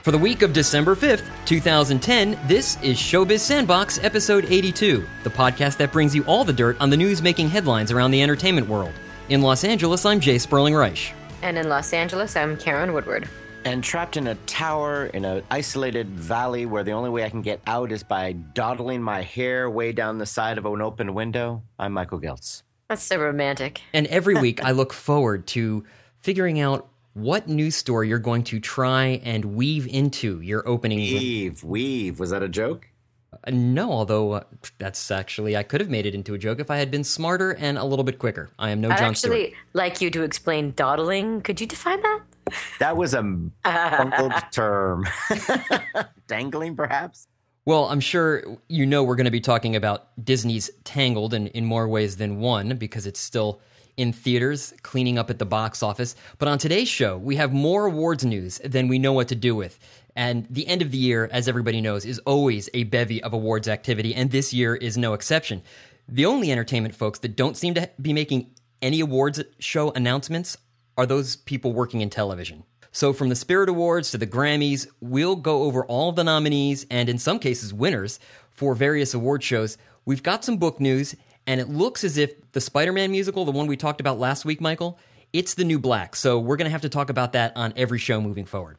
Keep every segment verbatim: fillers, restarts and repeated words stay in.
For the week of December fifth, twenty ten, this is Showbiz Sandbox episode eighty-two, the podcast that brings you all the dirt on the news-making headlines around the entertainment world. In Los Angeles, I'm Jay Sperling-Reich. And in Los Angeles, I'm Karen Woodward. And trapped in a tower in an isolated valley where the only way I can get out is by dawdling my hair way down the side of an open window, I'm Michael Giltz. That's so romantic. And every week I look forward to figuring out what news story you're going to try and weave into your opening. Weave, weave. Was that a joke? Uh, no, although uh, that's actually, I could have made it into a joke if I had been smarter and a little bit quicker. I am no I'd Jon actually Stewart. like you to explain dawdling. Could you define that? That was a bungled term. Dangling, perhaps? Well, I'm sure you know we're going to be talking about Disney's Tangled in, in more ways than one, because it's still in theaters, cleaning up at the box office. But on today's show, we have more awards news than we know what to do with. And the end of the year, as everybody knows, is always a bevy of awards activity, and this year is no exception. The only entertainment folks that don't seem to be making any awards show announcements are those people working in television. So from the Spirit Awards to the Grammys, we'll go over all of the nominees and in some cases winners for various award shows. We've got some book news, and it looks as if the Spider-Man musical, the one we talked about last week, Michael, it's the new black. So we're going to have to talk about that on every show moving forward.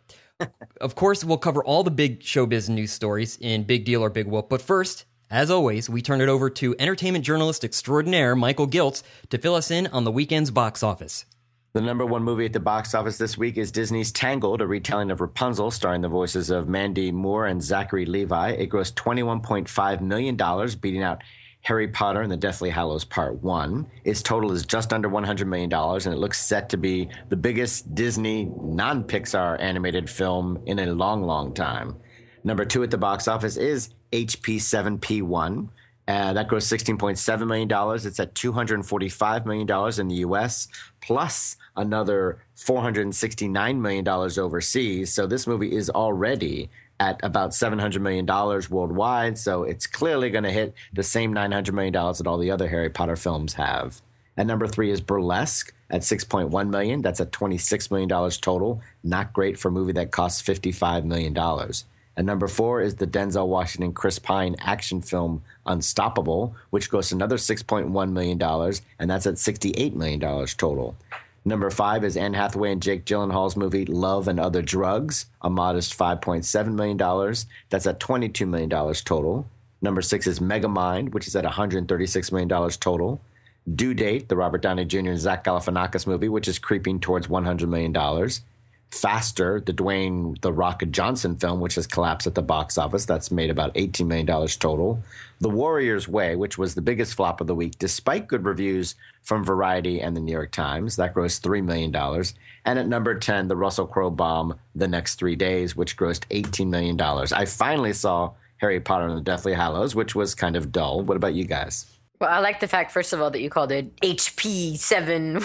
Of course, we'll cover all the big showbiz news stories in Big Deal or Big Whoop. But first, as always, we turn it over to entertainment journalist extraordinaire Michael Giltz to fill us in on the weekend's box office. The number one movie at the box office this week is Disney's Tangled, a retelling of Rapunzel, starring the voices of Mandy Moore and Zachary Levi. It grossed twenty-one point five million dollars, beating out Harry Potter and the Deathly Hallows Part one. Its total is just under one hundred million dollars, and it looks set to be the biggest Disney non-Pixar animated film in a long, long time. Number two at the box office is H P seven P one. Uh, that grossed sixteen point seven million dollars. It's at two hundred forty-five million dollars in the U S, plus another four hundred sixty-nine million dollars overseas. So this movie is already at about seven hundred million dollars worldwide. So it's clearly going to hit the same nine hundred million dollars that all the other Harry Potter films have. And number three is Burlesque at six point one million dollars. That's at twenty-six million dollars total. Not great for a movie that costs fifty-five million dollars. And number four is the Denzel Washington, Chris Pine action film Unstoppable, which grossed another six point one million dollars, and that's at sixty-eight million dollars total. Number five is Anne Hathaway and Jake Gyllenhaal's movie Love and Other Drugs, a modest five point seven million dollars. That's at twenty-two million dollars total. Number six is Megamind, which is at one hundred thirty-six million dollars total. Due Date, the Robert Downey Junior and Zach Galifianakis movie, which is creeping towards one hundred million dollars. Faster, the Dwayne The Rock Johnson film, which has collapsed at the box office. That's made about eighteen million dollars total. The Warrior's Way, which was the biggest flop of the week, despite good reviews from Variety and the New York Times. That grossed three million dollars. And at number ten, the Russell Crowe bomb, The Next Three Days, which grossed eighteen million dollars. I finally saw Harry Potter and the Deathly Hallows, which was kind of dull. What about you guys? Well, I like the fact, first of all, that you called it H P seven.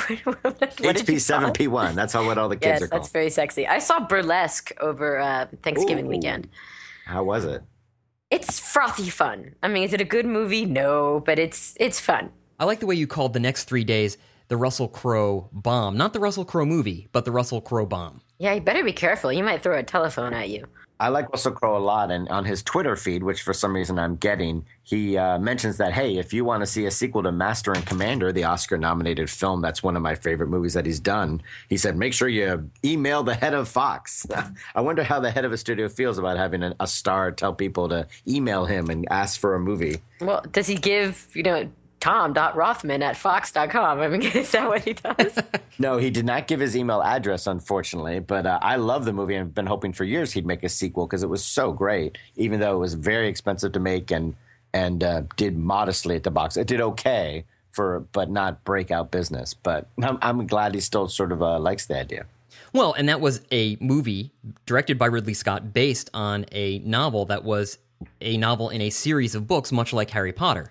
H P seven P one. That's how what all the kids yes, are called. That's very sexy. I saw Burlesque over uh, Thanksgiving Ooh. weekend. How was it? It's frothy fun. I mean, is it a good movie? No, but it's it's fun. I like the way you called The Next Three Days the Russell Crowe bomb. Not the Russell Crowe movie, but the Russell Crowe bomb. Yeah, you better be careful. You might throw a telephone at you. I like Russell Crowe a lot, and on his Twitter feed, which for some reason I'm getting, he uh, mentions that, hey, if you want to see a sequel to Master and Commander, the Oscar-nominated film, that's one of my favorite movies that he's done, he said, make sure you email the head of Fox. I wonder how the head of a studio feels about having a, a star tell people to email him and ask for a movie. Well, does he give, you know, tom.rothman at fox dot com? I mean, is that what he does? No, he did not give his email address, unfortunately, but uh, I love the movie and I've been hoping for years he'd make a sequel because it was so great, even though it was very expensive to make and and uh, did modestly at the box. It did okay, for, but not breakout business. But I'm, I'm glad he still sort of uh, likes the idea. Well, and that was a movie directed by Ridley Scott based on a novel that was a novel in a series of books, much like Harry Potter.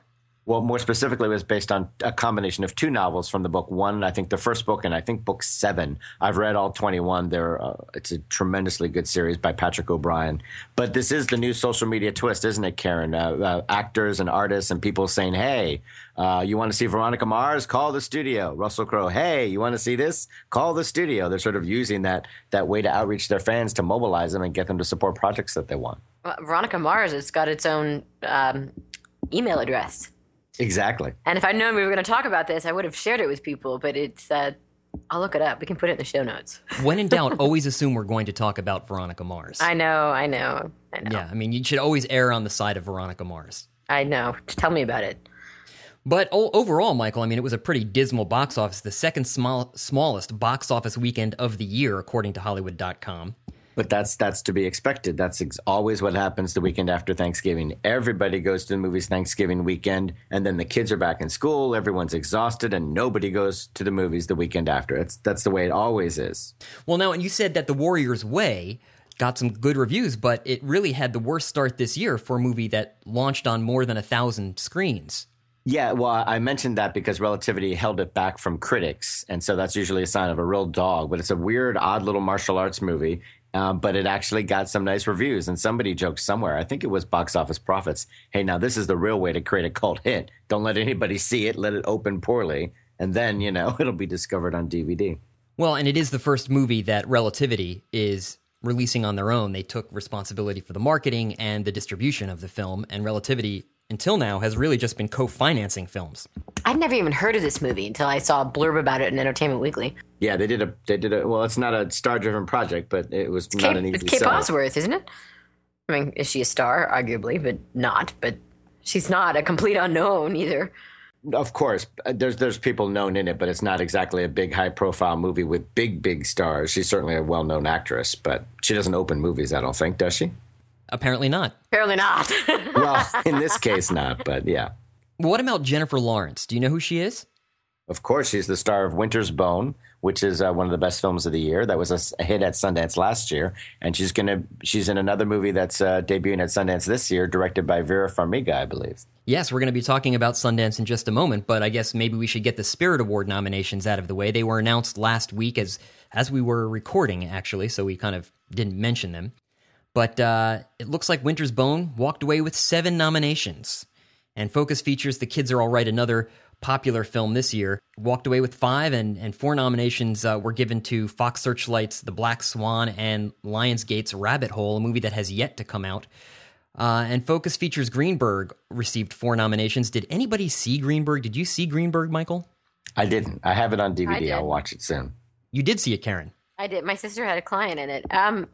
Well, more specifically, it was based on a combination of two novels from the book. One, I think the first book, and I think book seven. I've read all twenty-one. They're, uh, it's a tremendously good series by Patrick O'Brien. But this is the new social media twist, isn't it, Karen? Uh, uh, actors and artists and people saying, hey, uh, you want to see Veronica Mars? Call the studio. Russell Crowe, hey, you want to see this? Call the studio. They're sort of using that that way to outreach their fans to mobilize them and get them to support projects that they want. Well, Veronica Mars has got its own um, email address. Exactly. And if I'd known we were going to talk about this, I would have shared it with people, but it's, uh, I'll look it up. We can put it in the show notes. When in doubt, always assume we're going to talk about Veronica Mars. I know, I know, I know. Yeah, I mean, you should always err on the side of Veronica Mars. I know. Tell me about it. But o- overall, Michael, I mean, it was a pretty dismal box office, the second small, smallest box office weekend of the year, according to Hollywood dot com. But that's that's to be expected. That's ex- always what happens the weekend after Thanksgiving. Everybody goes to the movies Thanksgiving weekend, and then the kids are back in school. Everyone's exhausted, and nobody goes to the movies the weekend after. It's, that's the way it always is. Well, now, and you said that The Warrior's Way got some good reviews, but it really had the worst start this year for a movie that launched on more than a thousand screens. Yeah, well, I mentioned that because Relativity held it back from critics, and so that's usually a sign of a real dog. But it's a weird, odd little martial arts movie. Uh, but it actually got some nice reviews. And somebody joked somewhere, I think it was Box Office Profits, hey, now this is the real way to create a cult hit. Don't let anybody see it. Let it open poorly. And then, you know, it'll be discovered on D V D. Well, and it is the first movie that Relativity is releasing on their own. They took responsibility for the marketing and the distribution of the film. And Relativity, until now, has really just been co-financing films. I'd never even heard of this movie until I saw a blurb about it in Entertainment Weekly. Yeah, they did a, they did a, well, it's not a star-driven project, but it was It's not Kate, an easy it's Kate sell. Bosworth, isn't it? I mean, is she a star? Arguably, but not. But she's not a complete unknown either. Of course, there's there's people known in it, but it's not exactly a big, high-profile movie with big, big stars. She's certainly a well-known actress, but she doesn't open movies, I don't think, does she? Apparently not. Apparently not. Well, in this case, not, but yeah. What about Jennifer Lawrence? Do you know who she is? Of course, she's the star of Winter's Bone, which is uh, one of the best films of the year. That was a, a hit at Sundance last year, and she's gonna she's in another movie that's uh, debuting at Sundance this year, directed by Vera Farmiga, I believe. Yes, we're going to be talking about Sundance in just a moment, but I guess maybe we should get the Spirit Award nominations out of the way. They were announced last week as as we were recording, actually, so we kind of didn't mention them. But uh, it looks like Winter's Bone walked away with seven nominations. And Focus Features The Kids Are All Right, another popular film this year, walked away with five, and, and four nominations uh, were given to Fox Searchlight's The Black Swan and Lionsgate's Rabbit Hole, a movie that has yet to come out. Uh, and Focus Features Greenberg received four nominations. Did anybody see Greenberg? Did you see Greenberg, Michael? I didn't. I have it on D V D. I did. I'll watch it soon. You did see it, Karen. I did. My sister had a client in it. Um,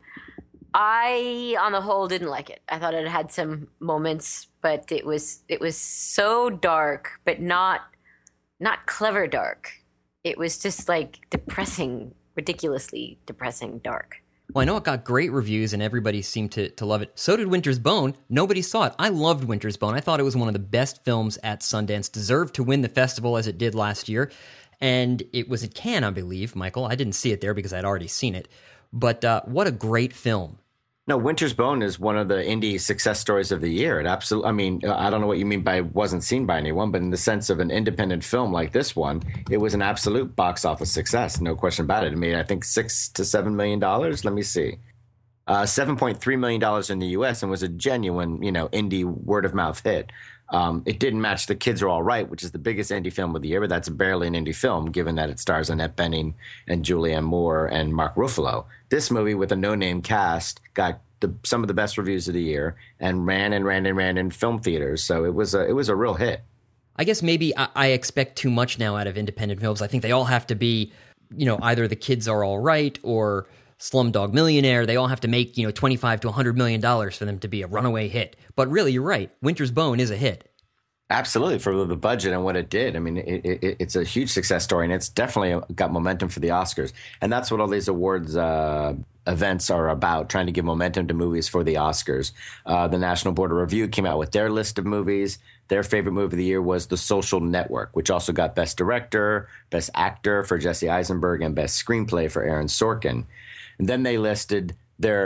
I, on the whole, didn't like it. I thought it had some moments, but it was it was so dark, but not not clever dark. It was just like depressing, ridiculously depressing dark. Well, I know it got great reviews and everybody seemed to, to love it. So did Winter's Bone. Nobody saw it. I loved Winter's Bone. I thought it was one of the best films at Sundance. Deserved to win the festival as it did last year. And it was at Cannes, I believe, Michael. I didn't see it there because I'd already seen it. But uh, what a great film. No, Winter's Bone is one of the indie success stories of the year. It absolutely, I mean, I don't know what you mean by wasn't seen by anyone, but in the sense of an independent film like this one, it was an absolute box office success. No question about it. It made, I think, six to seven million dollars. Let me see. Uh, seven point three million dollars in the U S and was a genuine, you know, indie word of mouth hit. Um, it didn't match The Kids Are All Right, which is the biggest indie film of the year, but that's barely an indie film, given that it stars Annette Bening and Julianne Moore and Mark Ruffalo. This movie, with a no-name cast, got the, some of the best reviews of the year and ran and ran and ran in film theaters. So it was a, it was a real hit. I guess maybe I, I expect too much now out of independent films. I think they all have to be, you know, either The Kids Are All Right or Slumdog Millionaire. They all have to make, you know, twenty-five to one hundred million dollars for them to be a runaway hit. But really, you're right. Winter's Bone is a hit. Absolutely, for the budget and what it did. I mean, it, it, it's a huge success story, and it's definitely got momentum for the Oscars. And that's what all these awards uh, events are about, trying to give momentum to movies for the Oscars. Uh, the National Board of Review came out with their list of movies. Their favorite movie of the year was The Social Network, which also got Best Director, Best Actor for Jesse Eisenberg, and Best Screenplay for Aaron Sorkin. And then they listed their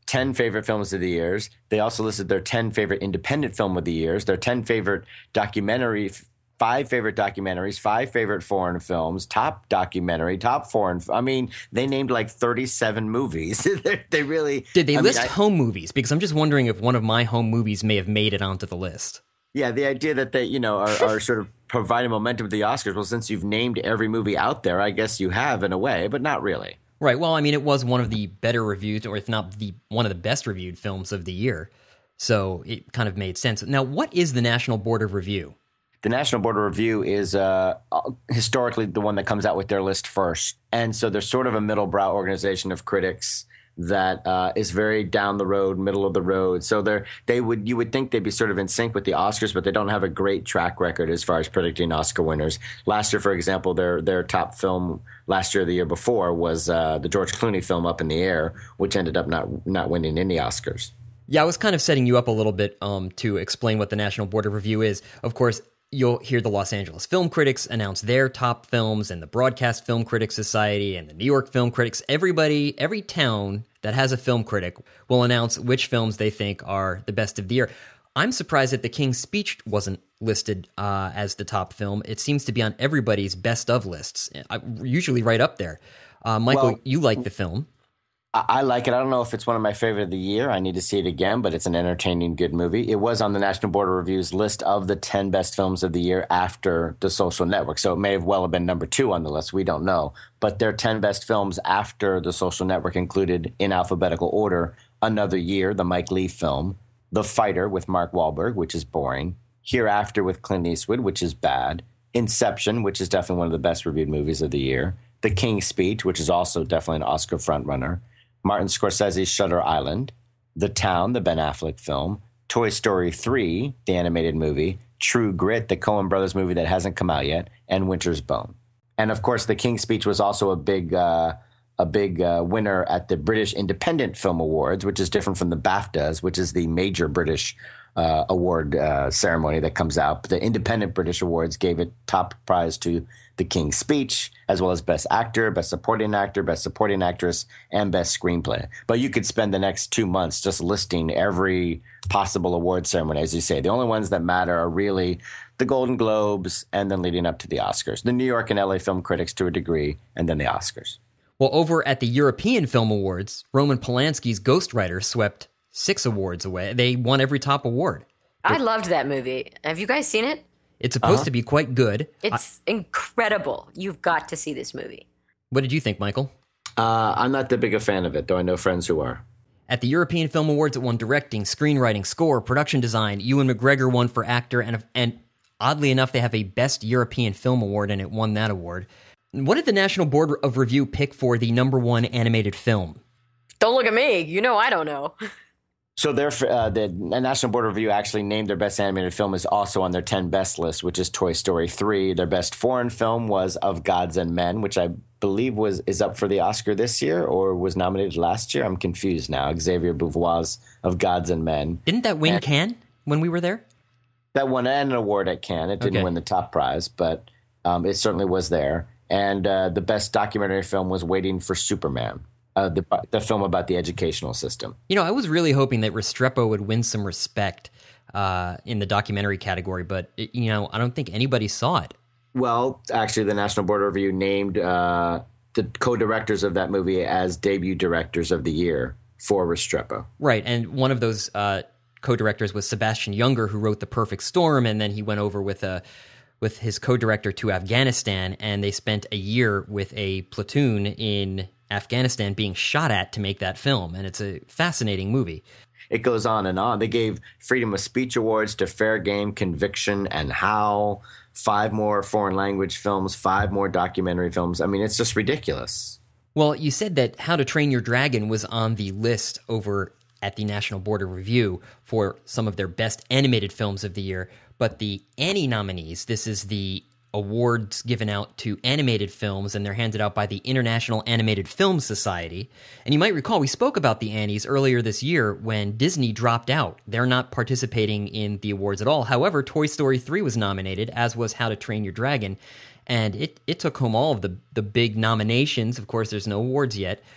ten favorite films of the years. They also listed their ten favorite independent film of the years, their ten favorite documentary, five favorite documentaries, five favorite foreign films, top documentary, top foreign. I mean, they named like thirty-seven movies. They really did. They I list mean, I, home movies because I'm just wondering if one of my home movies may have made it onto the list. Yeah, the idea that they, you know, are, are sort of providing momentum to the Oscars. Well, since you've named every movie out there, I guess you have in a way, but not really. Right. Well, I mean, it was one of the better reviewed, or if not the one of the best reviewed films of the year. So it kind of made sense. Now, what is the National Board of Review? The National Board of Review is uh, historically the one that comes out with their list first. And so they're sort of a middle-brow organization of critics that uh, is very down the road, middle of the road. So they're they would you would think they'd be sort of in sync with the Oscars, but they don't have a great track record as far as predicting Oscar winners. Last year, for example, their their top film last year, or the year before, was uh, the George Clooney film Up in the Air, which ended up not not winning any Oscars. Yeah, I was kind of setting you up a little bit um, to explain what the National Board of Review is. Of course, you'll hear the Los Angeles Film Critics announce their top films, and the Broadcast Film Critics Society and the New York Film Critics. Everybody, every town that has a film critic will announce which films they think are the best of the year. I'm surprised that The King's Speech wasn't listed uh, as the top film. It seems to be on everybody's best of lists, I, usually right up there. Uh, Michael, well, you like the film. I like it. I don't know if it's one of my favorite of the year. I need to see it again, but it's an entertaining, good movie. It was on the National Board of Review's list of the ten best films of the year after The Social Network. So it may have well have been number two on the list. We don't know. But their ten best films after The Social Network included, in alphabetical order, Another Year, the Mike Leigh film, The Fighter with Mark Wahlberg, which is boring, Hereafter with Clint Eastwood, which is bad, Inception, which is definitely one of the best reviewed movies of the year, The King's Speech, which is also definitely an Oscar frontrunner, Martin Scorsese's Shutter Island, The Town, the Ben Affleck film, Toy Story three, the animated movie, True Grit, the Coen Brothers movie that hasn't come out yet, and Winter's Bone. And of course, The King's Speech was also a big uh, a big uh, winner at the British Independent Film Awards, which is different from the BAFTAs, which is the major British uh, award uh, ceremony that comes out. But the Independent British Awards gave it top prize to The King's Speech, as well as Best Actor, Best Supporting Actor, Best Supporting Actress, and Best Screenplay. But you could spend the next two months just listing every possible award ceremony, as you say. The only ones that matter are really the Golden Globes and then leading up to the Oscars. The New York and L A film critics to a degree, and then the Oscars. Well, over at the European Film Awards, Roman Polanski's Ghostwriter swept six awards away. They won every top award. I loved that movie. Have you guys seen it? It's supposed Uh-huh. to be quite good. It's I, incredible. You've got to see this movie. What did you think, Michael? Uh, I'm not that big a fan of it, though I know friends who are. At the European Film Awards, it won directing, screenwriting, score, production design. Ewan McGregor won for actor, and and oddly enough, they have a Best European Film Award, and it won that award. What did the National Board of Review pick for the number one animated film? Don't look at me. You know I don't know. So their, uh, the National Board of Review actually named their best animated film is also on their ten best list, which is Toy Story three. Their best foreign film was Of Gods and Men, which I believe was is up for the Oscar this year or was nominated last year. I'm confused now. Xavier Beauvoir's Of Gods and Men. Didn't that win and Cannes when we were there? That won an award at Cannes. It didn't Okay. win the top prize, but um, it certainly was there. And uh, the best documentary film was Waiting for Superman. Uh, the the film about the educational system. You know, I was really hoping that Restrepo would win some respect uh, in the documentary category, but, it, you know, I don't think anybody saw it. Well, actually, the National Board of Review named uh, the co-directors of that movie as debut directors of the year for Restrepo. Right, and one of those uh, co-directors was Sebastian Junger, who wrote The Perfect Storm, and then he went over with a with his co-director to Afghanistan, and they spent a year with a platoon in Afghanistan being shot at to make that film, and it's a fascinating movie. It goes on and on. They gave Freedom of Speech Awards to Fair Game, Conviction, and Howl. Five more foreign language films, five more documentary films. I mean, it's just ridiculous. Well, you said that How to Train Your Dragon was on the list over at the National Board of Review for some of their best animated films of the year, but the Annie nominees, this is the awards given out to animated films, and they're handed out by the International Animated Film Society. And you might recall, we spoke about the Annies earlier this year when Disney dropped out. They're not participating in the awards at all. However, Toy Story three was nominated, as was How to Train Your Dragon, and it, it took home all of the, the big nominations. Of course, there's no awards yet.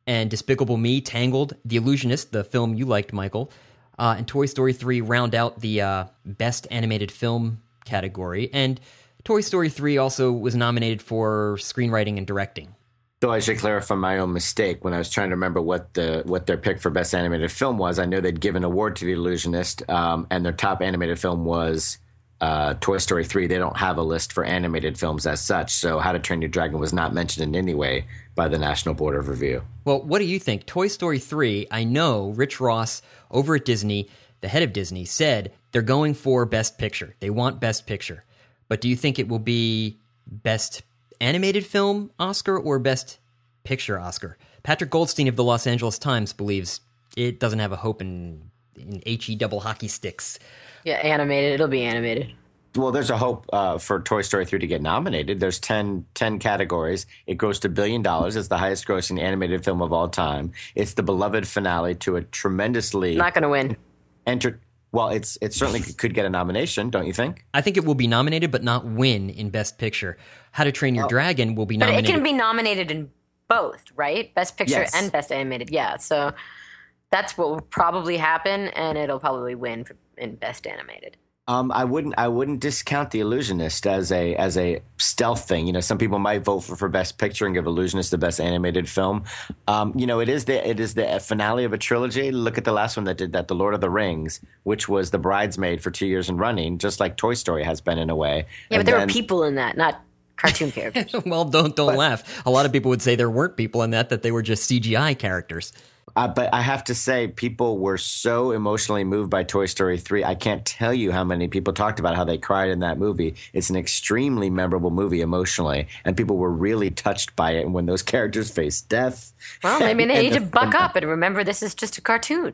and Despicable Me, Tangled, The Illusionist, the film you liked, Michael, uh, and Toy Story three round out the uh, Best Animated Film category. And Toy Story three also was nominated for screenwriting and directing. So I should clarify my own mistake. When I was trying to remember what the what their pick for Best Animated Film was, I know they'd given an award to The Illusionist, um, and their top animated film was uh, Toy Story three. They don't have a list for animated films as such, so How to Train Your Dragon was not mentioned in any way by the National Board of Review. Well, what do you think? Toy Story three, I know Rich Ross over at Disney, the head of Disney, said they're going for Best Picture. They want Best Picture. But do you think it will be Best Animated Film Oscar or Best Picture Oscar? Patrick Goldstein of the Los Angeles Times believes it doesn't have a hope in, in H E double hockey sticks. Yeah, animated. It'll be animated. Well, there's a hope uh, for Toy Story three to get nominated. There's ten, ten categories. It grossed a billion dollars. It's the highest grossing animated film of all time. It's the beloved finale to a tremendously... Not going to win. Enter- well, it's it certainly could get a nomination, don't you think? I think it will be nominated, but not win in Best Picture. How to Train Your Oh. Dragon will be But nominated. it can be nominated in both, right? Best Picture Yes. and Best Animated. Yeah, so that's what will probably happen, and it'll probably win for, in Best Animated. Um, I wouldn't. I wouldn't discount The Illusionist as a as a stealth thing. You know, some people might vote for, for Best Picture and give Illusionist the best animated film. Um, you know, it is the it is the finale of a trilogy. Look at the last one that did that, The Lord of the Rings, which was The Bridesmaid for two years in running, just like Toy Story has been in a way. Yeah, And but there then- were people in that, not cartoon characters. Well, don't don't laugh. A lot of people would say there weren't people in that, that they were just C G I characters. Uh, but I have to say, people were so emotionally moved by Toy Story three. I can't tell you how many people talked about how they cried in that movie. It's an extremely memorable movie emotionally, and people were really touched by it. And when those characters face death, Well, maybe they and need the- to buck up and remember this is just a cartoon.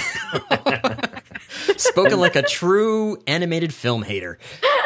Spoken like a true animated film hater.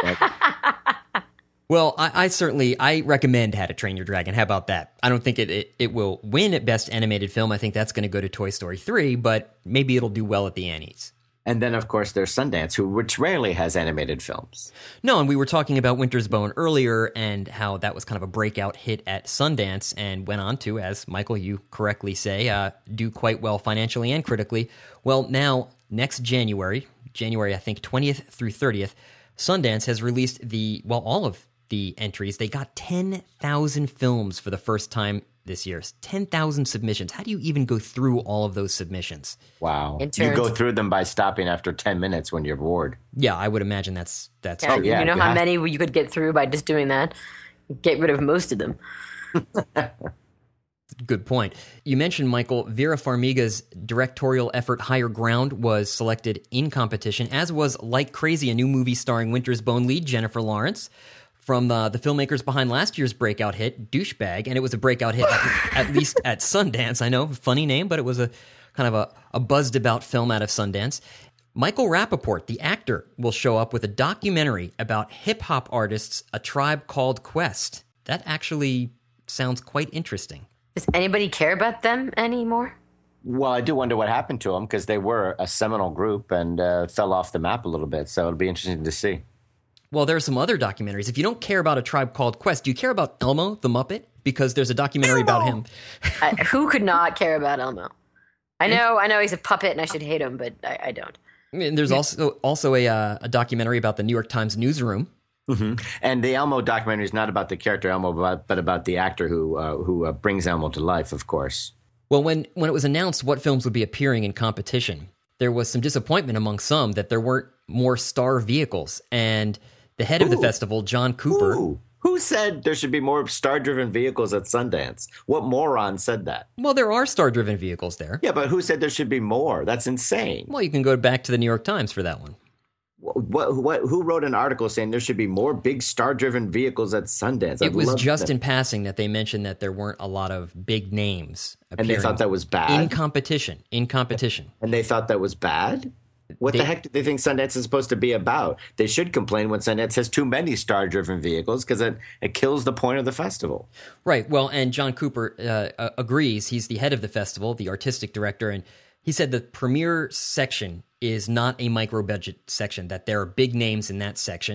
Well, I, I certainly I recommend How to Train Your Dragon. How about that? I don't think it, it, it will win at Best Animated Film. I think that's going to go to Toy Story three, but maybe it'll do well at the Annies. And then, of course, there's Sundance, who which rarely has animated films. No, and we were talking about Winter's Bone earlier and how that was kind of a breakout hit at Sundance and went on to, as Michael, you correctly say, uh, do quite well financially and critically. Well, now, next January, January, I think, twentieth through thirtieth, Sundance has released the, well, all of the entries. They got ten thousand films for the first time this year. ten thousand submissions. How do you even go through all of those submissions? Wow. In terms- You go through them by stopping after ten minutes when you're bored. Yeah, I would imagine that's that's Yeah, true. yeah, you know you how have- many you could get through by just doing that? Get rid of most of them. Good point. You mentioned, Michael, Vera Farmiga's directorial effort Higher Ground was selected in competition, as was Like Crazy, a new movie starring Winter's Bone lead Jennifer Lawrence, from uh, the filmmakers behind last year's breakout hit, Douchebag, and it was a breakout hit at, at least at Sundance. I know, funny name, but it was a kind of a, a buzzed-about film out of Sundance. Michael Rappaport, the actor, will show up with a documentary about hip-hop artists, A Tribe Called Quest. That actually sounds quite interesting. Does anybody care about them anymore? Well, I do wonder what happened to them because they were a seminal group and uh, fell off the map a little bit. So it'll be interesting to see. Well, there are some other documentaries. If you don't care about A Tribe Called Quest, do you care about Elmo the Muppet? Because there's a documentary about him. I, who could not care about Elmo? I know, I know he's a puppet and I should hate him, but I, I don't. And there's also also a uh, a documentary about the New York Times newsroom. Mm-hmm. And the Elmo documentary is not about the character Elmo, but, but about the actor who uh, who uh, brings Elmo to life, of course. Well, when, when it was announced what films would be appearing in competition, there was some disappointment among some that there weren't more star vehicles. And the head of the Ooh. festival, John Cooper... Ooh. Who said there should be more star-driven vehicles at Sundance? What moron said that? Well, there are star-driven vehicles there. Yeah, but who said there should be more? That's insane. Well, you can go back to the New York Times for that one. What, what, who wrote an article saying there should be more big star-driven vehicles at Sundance? It I'd was love just that. in passing that they mentioned that there weren't a lot of big names appearing. And they thought that was bad? In competition. In competition. And they thought that was bad? What They- the heck do they think Sundance is supposed to be about? They should complain when Sundance has too many star-driven vehicles because it, it kills the point of the festival. Right. Well, and John Cooper uh, uh, agrees. He's the head of the festival, the artistic director, and he said the premiere section is not a micro-budget section, that there are big names in that section.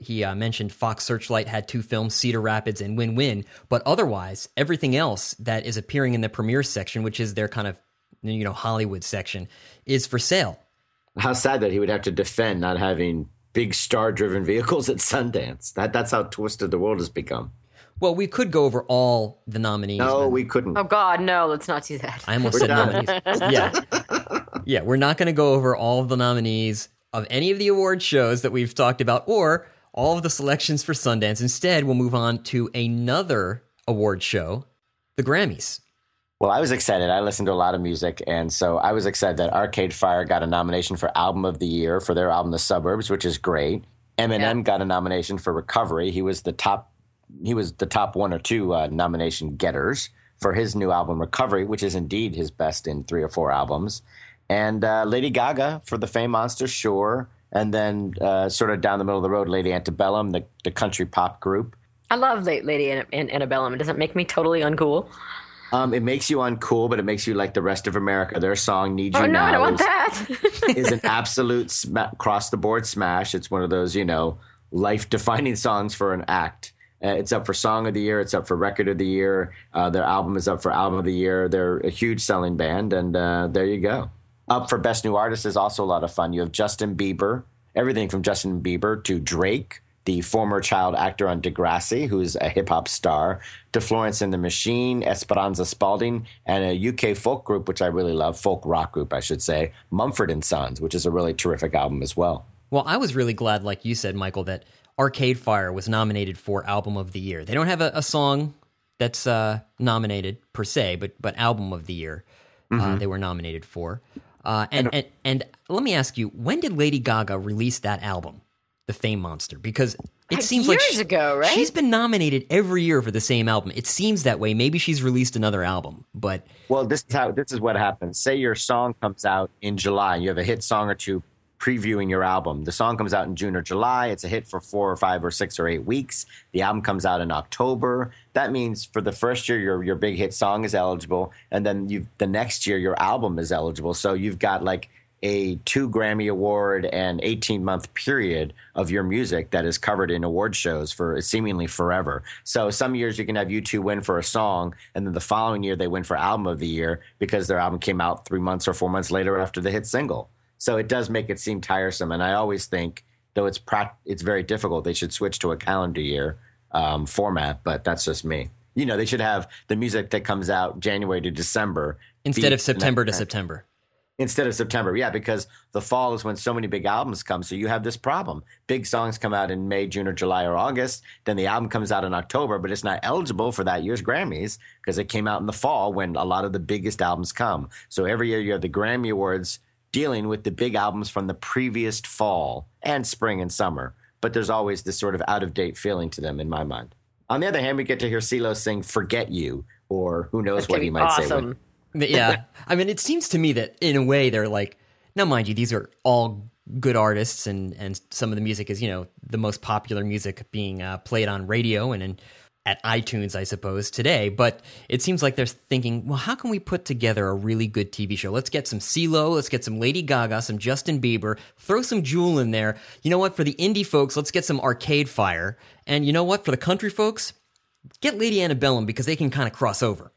He uh, mentioned Fox Searchlight had two films, Cedar Rapids and Win Win, but otherwise, everything else that is appearing in the premiere section, which is their kind of, you know, Hollywood section, is for sale. How sad that he would have to defend not having big star-driven vehicles at Sundance. That That's how twisted the world has become. Well, we could go over all the nominees. No, but we couldn't. Oh, God, no, let's not do that. I almost We're said done. nominees. Yeah. Yeah, we're not going to go over all of the nominees of any of the award shows that we've talked about or all of the selections for Sundance. Instead, we'll move on to another award show, the Grammys. Well, I was excited. I listened to a lot of music, and so I was excited that Arcade Fire got a nomination for Album of the Year for their album The Suburbs, which is great. Eminem yeah. got a nomination for Recovery. He was the top he was the top one or two uh, nomination getters for his new album Recovery, which is indeed his best in three or four albums. And uh, Lady Gaga for The Fame Monster, sure. And then uh, sort of down the middle of the road, Lady Antebellum, the, the country pop group. I love Lady Antebellum. It doesn't make me totally uncool. Um, it makes you uncool, but it makes you like the rest of America. Their song "Need You oh, no, Now" I don't want is, that. is an absolute sm- cross-the-board smash. It's one of those, you know, life-defining songs for an act. Uh, it's up for Song of the Year. It's up for Record of the Year. Uh, their album is up for Album of the Year. They're a huge selling band, and uh, there you go. Up for Best New Artist is also a lot of fun. You have Justin Bieber, everything from Justin Bieber to Drake, the former child actor on Degrassi, who's a hip-hop star, to Florence and the Machine, Esperanza Spalding, and a U K folk group, which I really love, folk rock group, I should say, Mumford and Sons, which is a really terrific album as well. Well, I was really glad, like you said, Michael, that Arcade Fire was nominated for Album of the Year. They don't have a, a song that's uh, nominated per se, but but Album of the Year mm-hmm. uh, they were nominated for. Uh, and, and, and let me ask you, when did Lady Gaga release that album, The Fame Monster? Because it like seems years like she, ago, right? she's been nominated every year for the same album. It seems that way. Maybe she's released another album, but well, this is how this is what happens. Say your song comes out in July, and you have a hit song or two previewing your album. The song comes out in June or July. It's a hit for four or five or six or eight weeks. The album comes out in October. That means for the first year, your your big hit song is eligible, and then you the next year your album is eligible. So you've got like a two Grammy Award and eighteen month period of your music that is covered in award shows for seemingly forever. So some years you can have U two win for a song, and then the following year they win for Album of the Year because their album came out three months or four months later after the hit single. So it does make it seem tiresome. And I always think, though it's pra- it's very difficult, they should switch to a calendar year um, format, but that's just me. You know, they should have the music that comes out January to December. Instead of September to September. Instead of September, yeah, because the fall is when so many big albums come. So you have this problem. Big songs come out in May, June, or July, or August. Then the album comes out in October, but it's not eligible for that year's Grammys because it came out in the fall when a lot of the biggest albums come. So every year you have the Grammy Awards dealing with the big albums from the previous fall and spring and summer. But there's always this sort of out-of-date feeling to them in my mind. On the other hand, we get to hear CeeLo sing Forget You, or who knows what he might awesome. say. When... Yeah. I mean, it seems to me that in a way they're like, now mind you, these are all good artists and, and some of the music is, you know, the most popular music being uh, played on radio and in at iTunes, I suppose, today. But it seems like they're thinking, well, how can we put together a really good T V show? Let's get some CeeLo, let's get some Lady Gaga, some Justin Bieber, throw some Jewel in there. You know what? For the indie folks, let's get some Arcade Fire. And you know what? For the country folks, get Lady Antebellum because they can kind of cross over.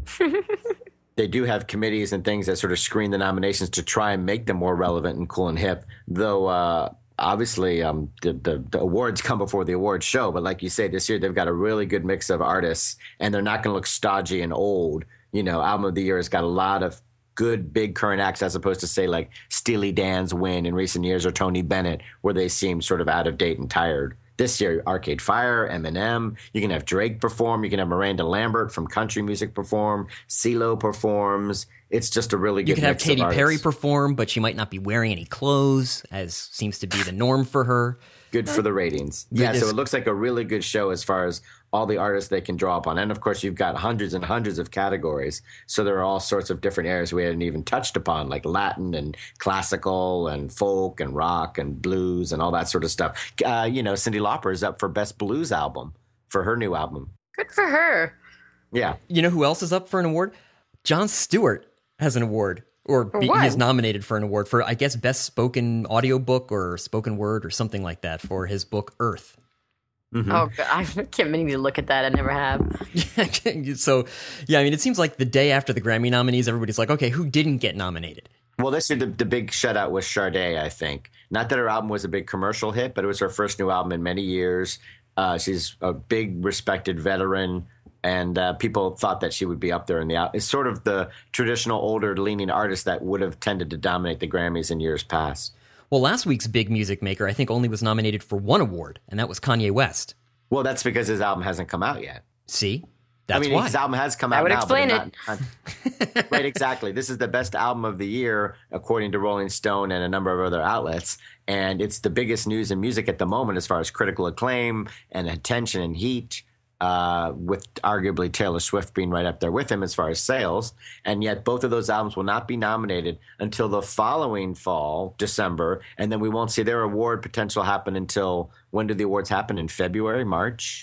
They do have committees and things that sort of screen the nominations to try and make them more relevant and cool and hip, though uh obviously, um, the, the, the awards come before the awards show. But like you say, this year they've got a really good mix of artists, and they're not going to look stodgy and old. You know, Album of the Year has got a lot of good, big current acts as opposed to, say, like Steely Dan's win in recent years or Tony Bennett, where they seem sort of out of date and tired. This year, Arcade Fire, Eminem, you can have Drake perform, you can have Miranda Lambert from country music perform, CeeLo performs. It's just a really good You can have mix Katy of Perry artists. perform, but she might not be wearing any clothes, as seems to be the norm for her. Good for the ratings. It Yeah, is- so it looks like a really good show as far as all the artists they can draw upon. And, of course, you've got hundreds and hundreds of categories. So there are all sorts of different areas we hadn't even touched upon, like Latin and classical and folk and rock and blues and all that sort of stuff. Uh, you know, Cyndi Lauper is up for Best Blues Album for her new album. Good for her. Yeah. You know who else is up for an award? Jon Stewart has an award Or be, he what? is nominated for an award for, I guess, best spoken audiobook or spoken word or something like that for his book Earth. Mm-hmm. Oh, God. I can't meaning to look at that. I never have. So, yeah, I mean, it seems like the day after the Grammy nominees, everybody's like, okay, who didn't get nominated? Well, this year the, the big shutout was Sade, I think. Not that her album was a big commercial hit, but it was her first new album in many years. Uh, she's a big, respected veteran, and uh, people thought that she would be up there in the out. It's sort of the traditional older-leaning artist that would have tended to dominate the Grammys in years past. Well, last week's big music maker, I think, only was nominated for one award, and that was Kanye West. Well, that's because his album hasn't come out yet. See? That's I mean, why. his album has come out I would now, explain but it. Not, not, right, exactly. This is the best album of the year, according to Rolling Stone and a number of other outlets. And it's the biggest news in music at the moment as far as critical acclaim and attention and heat, uh, with arguably Taylor Swift being right up there with him as far as sales. And yet both of those albums will not be nominated until the following fall, December. And then we won't see their award potential happen until, when do the awards happen? In February, March?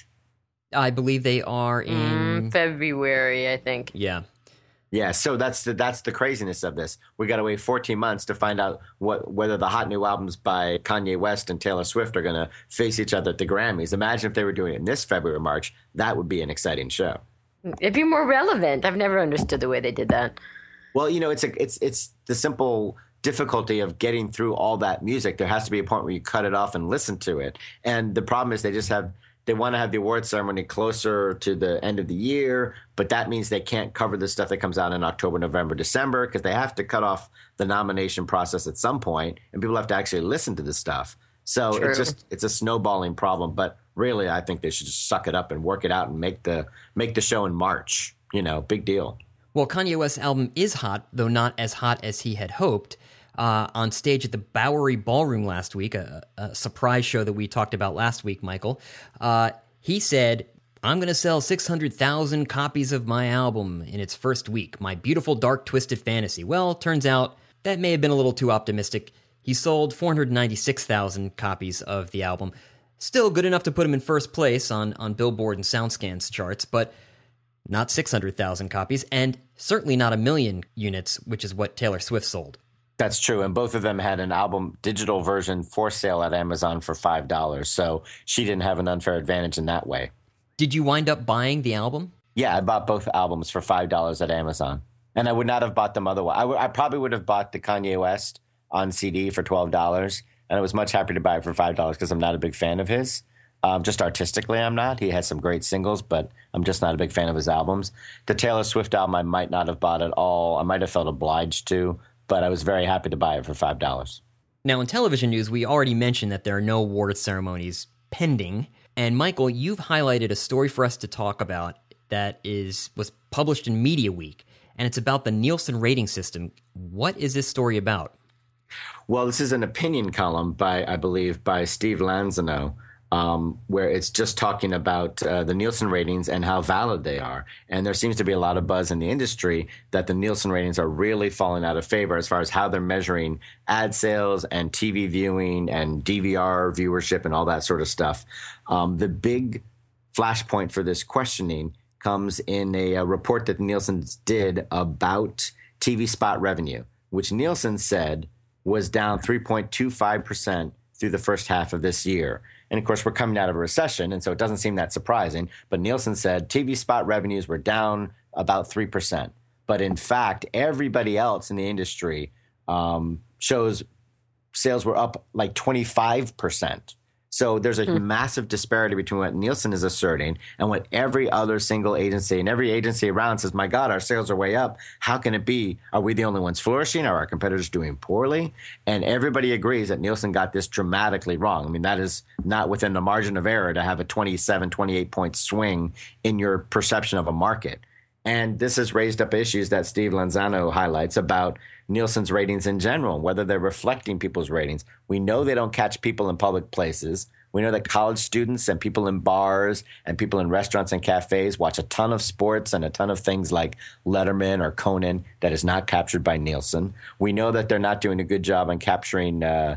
I believe they are in Mm, February, I think. Yeah. Yeah, so that's the that's the craziness of this. We got to wait fourteen months to find out what whether the hot new albums by Kanye West and Taylor Swift are going to face each other at the Grammys. Imagine if they were doing it in this February or March. That would be an exciting show. It'd be more relevant. I've never understood the way they did that. Well, you know, it's a, it's it's the simple difficulty of getting through all that music. There has to be a point where you cut it off and listen to it. And the problem is they just have They want to have the award ceremony closer to the end of the year, but that means they can't cover the stuff that comes out in October, November, December, because they have to cut off the nomination process at some point, and people have to actually listen to this stuff. So True. it's just it's a snowballing problem. But really, I think they should just suck it up and work it out and make the make the show in March. You know, big deal. Well, Kanye West's album is hot, though not as hot as he had hoped. Uh, on stage at the Bowery Ballroom last week, a, a surprise show that we talked about last week, Michael, uh, he said, I'm going to sell six hundred thousand copies of my album in its first week, My Beautiful Dark Twisted Fantasy. Well, turns out that may have been a little too optimistic. He sold four hundred ninety-six thousand copies of the album. Still good enough to put him in first place on, on Billboard and SoundScan's charts, but not six hundred thousand copies, and certainly not a million units, which is what Taylor Swift sold. That's true. And both of them had an album digital version for sale at Amazon for five dollars. So she didn't have an unfair advantage in that way. Did you wind up buying the album? Yeah, I bought both albums for five dollars at Amazon. And I would not have bought them otherwise. I, w- I probably would have bought the Kanye West on C D for twelve dollars. And I was much happier to buy it for five dollars because I'm not a big fan of his. Um, just artistically, I'm not. He has some great singles, but I'm just not a big fan of his albums. The Taylor Swift album I might not have bought at all. I might have felt obliged to. But I was very happy to buy it for five dollars. Now, in television news, we already mentioned that there are no award ceremonies pending. And Michael, you've highlighted a story for us to talk about that is was published in Media Week, and it's about the Nielsen rating system. What is this story about? Well, this is an opinion column by, I believe, by Steve Lanzano, um, where it's just talking about uh, the Nielsen ratings and how valid they are. And there seems to be a lot of buzz in the industry that the Nielsen ratings are really falling out of favor as far as how they're measuring ad sales and T V viewing and D V R viewership and all that sort of stuff. Um, the big flashpoint for this questioning comes in a, a report that Nielsen did about T V spot revenue, which Nielsen said was down three point two five percent through the first half of this year. And of course, we're coming out of a recession, and so it doesn't seem that surprising. But Nielsen said T V spot revenues were down about three percent. But in fact, everybody else in the industry um, shows sales were up like twenty-five percent. So there's a hmm. massive disparity between what Nielsen is asserting and what every other single agency and every agency around says, my God, our sales are way up. How can it be? Are we the only ones flourishing? Are our competitors doing poorly? And everybody agrees that Nielsen got this dramatically wrong. I mean, that is not within the margin of error to have a twenty-seven, twenty-eight point swing in your perception of a market. And this has raised up issues that Steve Lanzano highlights about Nielsen's ratings in general, whether they're reflecting people's ratings. We know they don't catch people in public places. We know that college students and people in bars and people in restaurants and cafes watch a ton of sports and a ton of things like Letterman or Conan that is not captured by Nielsen. We know that they're not doing a good job on capturing uh,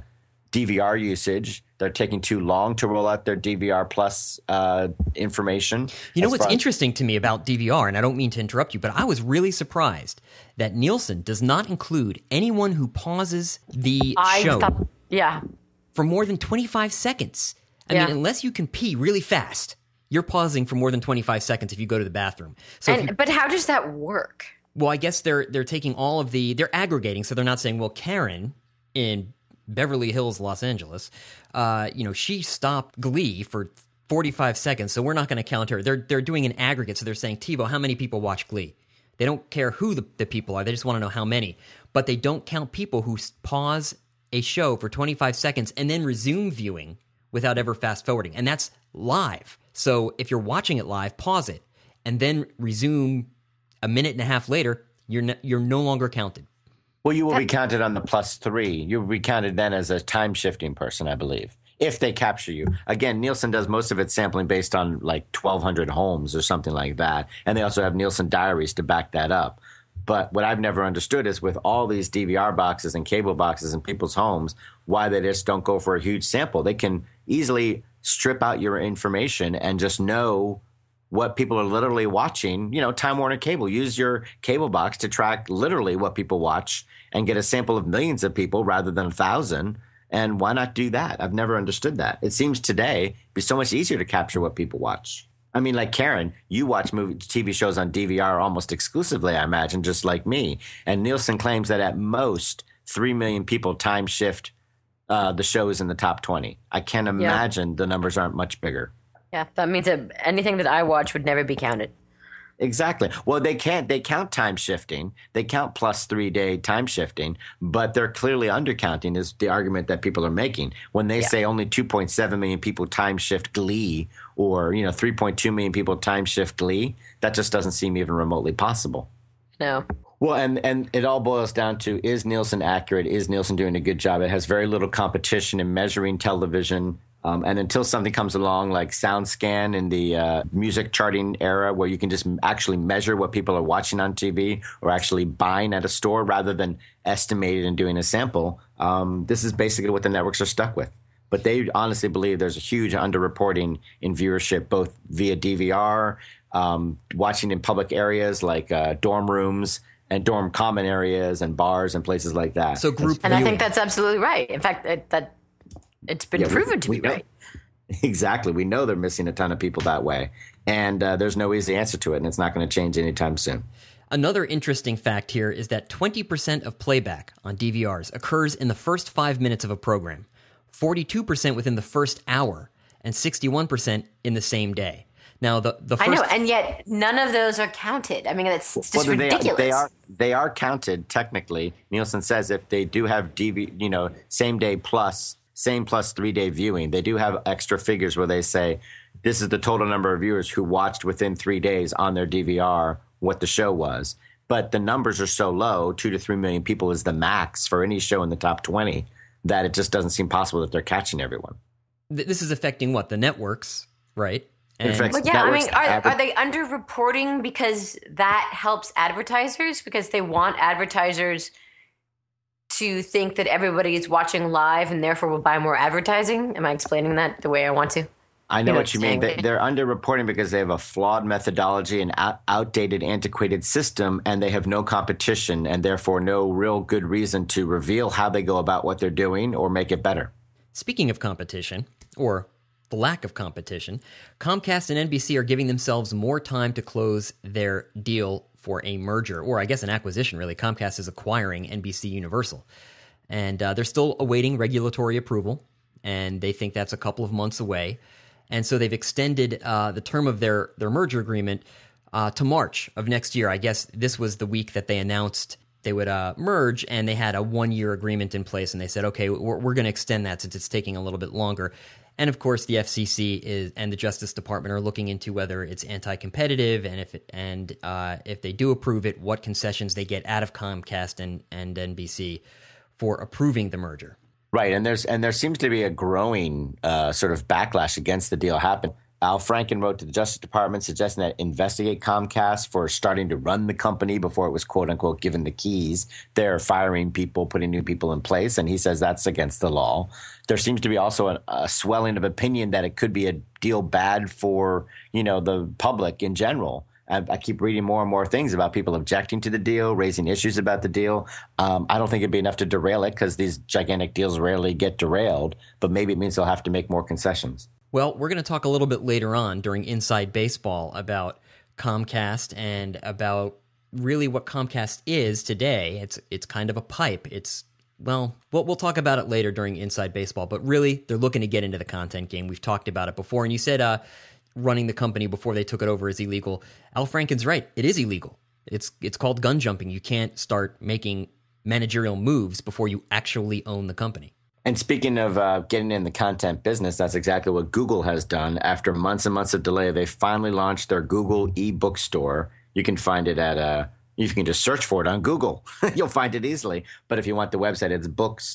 D V R usage. They're taking too long to roll out their D V R Plus uh, information. You know what's as- interesting to me about D V R, and I don't mean to interrupt you, but I was really surprised that Nielsen does not include anyone who pauses the I show thought, yeah. for more than twenty-five seconds. I yeah. mean, unless you can pee really fast, you're pausing for more than twenty-five seconds if you go to the bathroom. So and, you, but how does that work? Well, I guess they're they're taking all of the – they're aggregating, so they're not saying, well, Karen in Beverly Hills, Los Angeles, uh, you know, she stopped Glee for forty-five seconds, so we're not going to count her. They're they're doing an aggregate, so they're saying, TiVo, how many people watch Glee? They don't care who the, the people are. They just want to know how many. But they don't count people who pause a show for twenty-five seconds and then resume viewing without ever fast-forwarding. And that's live. So if you're watching it live, pause it, and then resume a minute and a half later, you're no, you're no longer counted. Well, you will be counted on the plus three. You will be counted then as a time-shifting person, I believe, if they capture you. Again, Nielsen does most of its sampling based on like twelve hundred homes or something like that. And they also have Nielsen diaries to back that up. But what I've never understood is with all these D V R boxes and cable boxes in people's homes, why they just don't go for a huge sample. They can easily strip out your information and just know what people are literally watching. You know, Time Warner Cable, use your cable box to track literally what people watch and get a sample of millions of people rather than a thousand. And why not do that? I've never understood that. It seems today it'd be so much easier to capture what people watch. I mean, like Karen, you watch movie, T V shows on D V R almost exclusively, I imagine, just like me. And Nielsen claims that at most three million people time shift uh, the shows in the top twenty. I can't imagine yeah. the numbers aren't much bigger. Yeah, that means that anything that I watch would never be counted. Exactly. Well, they can't. They count time shifting. They count plus three day time shifting, but they're clearly undercounting is the argument that people are making when they yeah. say only two point seven million people time shift Glee, or you know three point two million people time shift Glee. That just doesn't seem even remotely possible. No. Well, and, and it all boils down to, is Nielsen accurate? Is Nielsen doing a good job? It has very little competition in measuring television. Um, and until something comes along like SoundScan in the uh, music charting era where you can just actually measure what people are watching on T V or actually buying at a store rather than estimating and doing a sample, um, this is basically what the networks are stuck with. But they honestly believe there's a huge underreporting in viewership, both via D V R, um, watching in public areas like uh, dorm rooms and dorm common areas and bars and places like that. So group And viewing. I think that's absolutely right. In fact, it, that it's been yeah, proven we, to we be know, right. Exactly. We know they're missing a ton of people that way. And uh, there's no easy answer to it, and it's not going to change anytime soon. Another interesting fact here is that twenty percent of playback on D V Rs occurs in the first five minutes of a program, forty-two percent within the first hour, and sixty-one percent in the same day. Now, the, the first... I know, and yet none of those are counted. I mean, it's just well, they, ridiculous. They are they are counted technically. Nielsen says if they do have D V, you know, same day plus, same plus three day viewing, they do have extra figures where they say this is the total number of viewers who watched within three days on their D V R what the show was. But the numbers are so low, two to three million people is the max for any show in the top twenty, that it just doesn't seem possible that they're catching everyone. This is affecting what? The networks, right? And well, yeah, I mean, are, are they underreporting because that helps advertisers? Because they want advertisers to think that everybody is watching live and therefore will buy more advertising? Am I explaining that the way I want to? I know, you know what you mean. They, they're underreporting because they have a flawed methodology and out, outdated, antiquated system, and they have no competition and therefore no real good reason to reveal how they go about what they're doing or make it better. Speaking of competition, or the lack of competition, Comcast and N B C are giving themselves more time to close their deal for a merger, or I guess an acquisition, really. Comcast is acquiring N B C Universal. And uh, they're still awaiting regulatory approval, and they think that's a couple of months away. And so they've extended uh, the term of their, their merger agreement uh, to March of next year. I guess this was the week that they announced they would uh, merge, and they had a one-year agreement in place, and they said, okay, we're, we're going to extend that since it's taking a little bit longer. And of course, the F C C is and the Justice Department are looking into whether it's anti-competitive, and if it, and uh, if they do approve it, what concessions they get out of Comcast and, and N B C for approving the merger. Right, and there's and there seems to be a growing uh, sort of backlash against the deal happen. Al Franken wrote to the Justice Department suggesting that investigate Comcast for starting to run the company before it was, quote unquote, given the keys. They're firing people, putting new people in place, and he says that's against the law. There seems to be also a, a swelling of opinion that it could be a deal bad for, you know, the public in general. I, I keep reading more and more things about people objecting to the deal, raising issues about the deal. Um, I don't think it'd be enough to derail it because these gigantic deals rarely get derailed, but maybe it means they'll have to make more concessions. Well, we're going to talk a little bit later on during Inside Baseball about Comcast and about really what Comcast is today. It's it's kind of a pipe. It's, well, we'll, we'll talk about it later during Inside Baseball, but really they're looking to get into the content game. We've talked about it before, and you said uh, running the company before they took it over is illegal. Al Franken's right. It is illegal. It's it's called gun jumping. You can't start making managerial moves before you actually own the company. And speaking of uh, getting in the content business, that's exactly what Google has done. After months and months of delay, they finally launched their Google eBook store. You can find it at, uh, you can just search for it on Google. You'll find it easily. But if you want the website, it's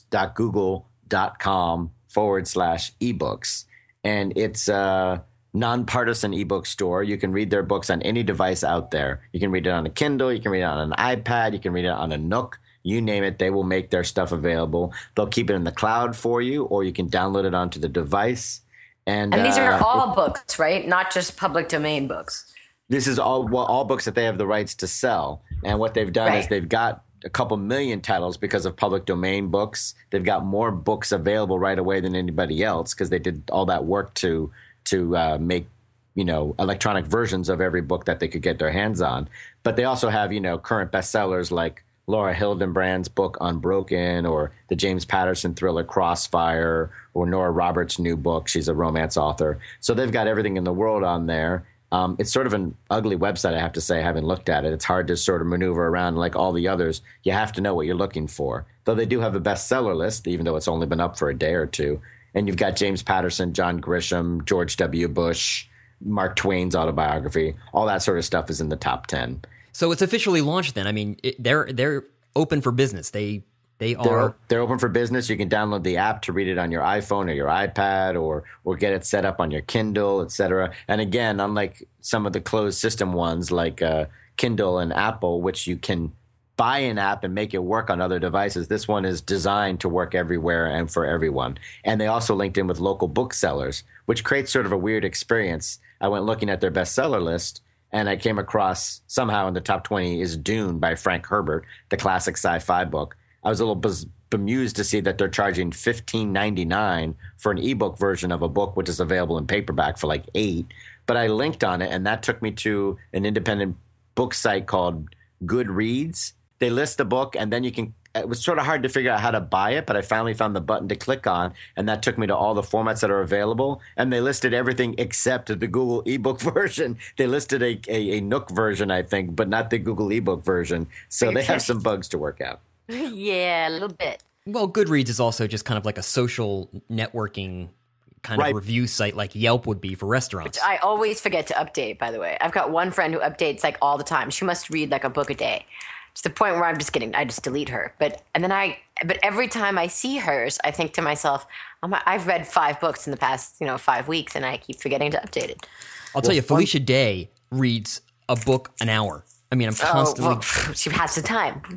books.google.com forward slash ebooks. And it's a nonpartisan ebook store. You can read their books on any device out there. You can read it on a Kindle. You can read it on an iPad. You can read it on a Nook. You name it, they will make their stuff available. They'll keep it in the cloud for you, or you can download it onto the device. And, and these are uh, all it, books, right? Not just public domain books. This is all well, all books that they have the rights to sell. And what they've done right. is they've got a couple million titles because of public domain books. They've got more books available right away than anybody else because they did all that work to to uh, make, you know, electronic versions of every book that they could get their hands on. But they also have, you know, current bestsellers like Laura Hildenbrand's book Unbroken, or the James Patterson thriller Crossfire, or Nora Roberts' new book. She's a romance author. So they've got everything in the world on there. Um, it's sort of an ugly website, I have to say, having looked at it. It's hard to sort of maneuver around like all the others. You have to know what you're looking for. Though they do have a bestseller list, even though it's only been up for a day or two. And you've got James Patterson, John Grisham, George W. Bush, Mark Twain's autobiography. All that sort of stuff is in the top ten. So it's officially launched then. I mean, it, they're they're open for business. They they are they're, they're open for business. You can download the app to read it on your iPhone or your iPad, or or get it set up on your Kindle, et cetera. And again, unlike some of the closed system ones like uh, Kindle and Apple, which you can buy an app and make it work on other devices, this one is designed to work everywhere and for everyone. And they also linked in with local booksellers, which creates sort of a weird experience. I went looking at their bestseller list, and I came across, somehow in the top twenty is Dune by Frank Herbert, the classic sci-fi book. I was a little bes- bemused to see that they're charging fifteen ninety-nine for an ebook version of a book, which is available in paperback for like eight. But I linked on it, and that took me to an independent book site called Goodreads. They list the book, and then you can, it was sort of hard to figure out how to buy it, but I finally found the button to click on, and that took me to all the formats that are available. And they listed everything except the Google ebook version. They listed a, a, a Nook version, I think, but not the Google ebook version. So they have some bugs to work out. Yeah, a little bit. Well, Goodreads is also just kind of like a social networking kind right. of review site like Yelp would be for restaurants. Which I always forget to update, by the way. I've got one friend who updates like all the time. She must read like a book a day. To the point where I'm just kidding. I just delete her. But and then I, but every time I see hers, I think to myself, oh my, I've read five books in the past, you know, five weeks, and I keep forgetting to update it. I'll tell you, Felicia Day reads a book an hour. I mean, I'm constantly. Oh, well, she has the time.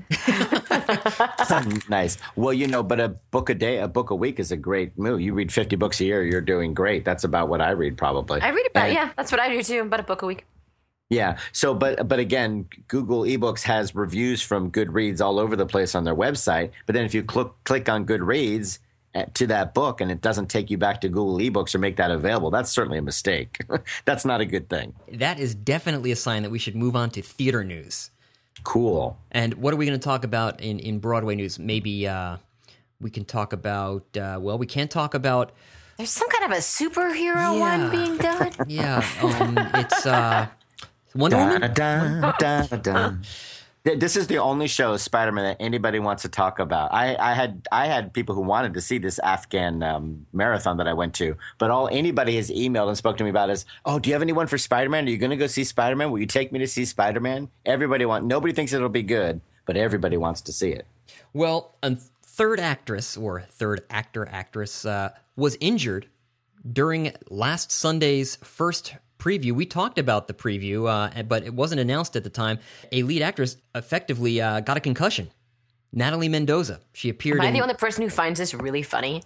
Nice. Well, you know, but a book a day, a book a week is a great move. You read fifty books a year, you're doing great. That's about what I read, probably. I read about and, yeah, that's what I do too. About a book a week. Yeah. So, but but again, Google eBooks has reviews from Goodreads all over the place on their website. But then if you click click on Goodreads to that book and it doesn't take you back to Google eBooks or make that available, that's certainly a mistake. That's not a good thing. That is definitely a sign that we should move on to theater news. Cool. And what are we going to talk about in, in Broadway news? Maybe uh, we can talk about, uh, well, we can't talk about... There's some kind of a superhero yeah. one being done. Yeah. Um, it's... Uh, Wonder da, Woman? Da, da, da. This is the only show, Spider-Man, that anybody wants to talk about. I, I had I had people who wanted to see this Afghan um, marathon that I went to, but all anybody has emailed and spoke to me about is, oh, do you have anyone for Spider-Man? Are you going to go see Spider-Man? Will you take me to see Spider-Man? Everybody wants. Nobody thinks it'll be good, but everybody wants to see it. Well, a third actress, or third actor, actress, uh, was injured during last Sunday's first preview, we talked about the preview, uh, but it wasn't announced at the time. A lead actress effectively uh, got a concussion. Natalie Mendoza. She appeared Am I in... the only person who finds this really funny?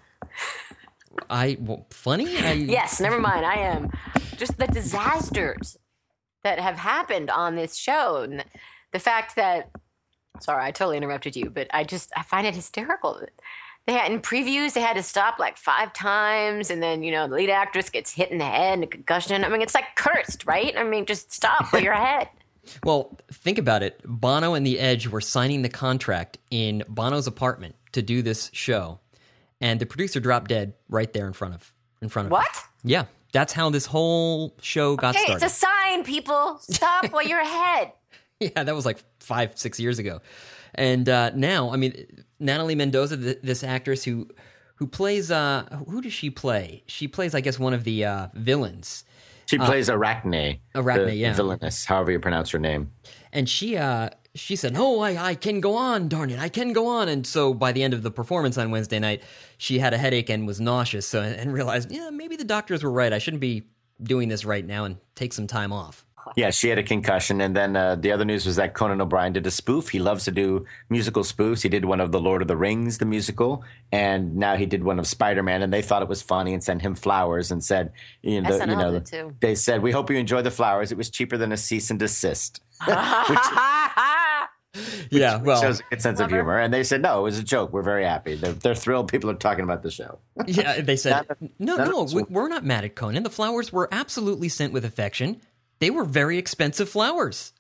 I well, funny? I... Yes, never mind. I am. Just the disasters that have happened on this show. And the fact that... Sorry, I totally interrupted you, but I just... I find it hysterical. They had, in previews, they had to stop like five times, and then, you know, the lead actress gets hit in the head and a concussion. I mean, it's like cursed, right? I mean, just stop while you're ahead. Well, think about it. Bono and The Edge were signing the contract in Bono's apartment to do this show, and the producer dropped dead right there in front of in front of What? him. Yeah, that's how this whole show got Okay, started. it's a sign, people. Stop while you're ahead. Yeah, that was like five, six years ago. And uh, now, I mean, Natalie Mendoza, th- this actress who who plays, uh, who does she play? She plays, I guess, one of the uh, villains. She plays uh, Arachne. Arachne, the yeah. Villainess, however you pronounce her name. And she uh, she said, no, I, I can go on, darn it, I can go on. And so by the end of the performance on Wednesday night, she had a headache and was nauseous so, and realized, yeah, maybe the doctors were right. I shouldn't be doing this right now and take some time off. Yeah, she had a concussion. And then uh, the other news was that Conan O'Brien did a spoof. He loves to do musical spoofs. He did one of The Lord of the Rings, the musical, and now he did one of Spider-Man. And they thought it was funny and sent him flowers and said, you know, the, you know did too. they said, we hope you enjoy the flowers. It was cheaper than a cease and desist. Which, Yeah, well, shows a good sense of humor. And they said, no, it was a joke. We're very happy. They're, they're thrilled. People are talking about the show. yeah, they said, That- no, that- no, we, we're not mad at Conan. The flowers were absolutely sent with affection. They were very expensive flowers.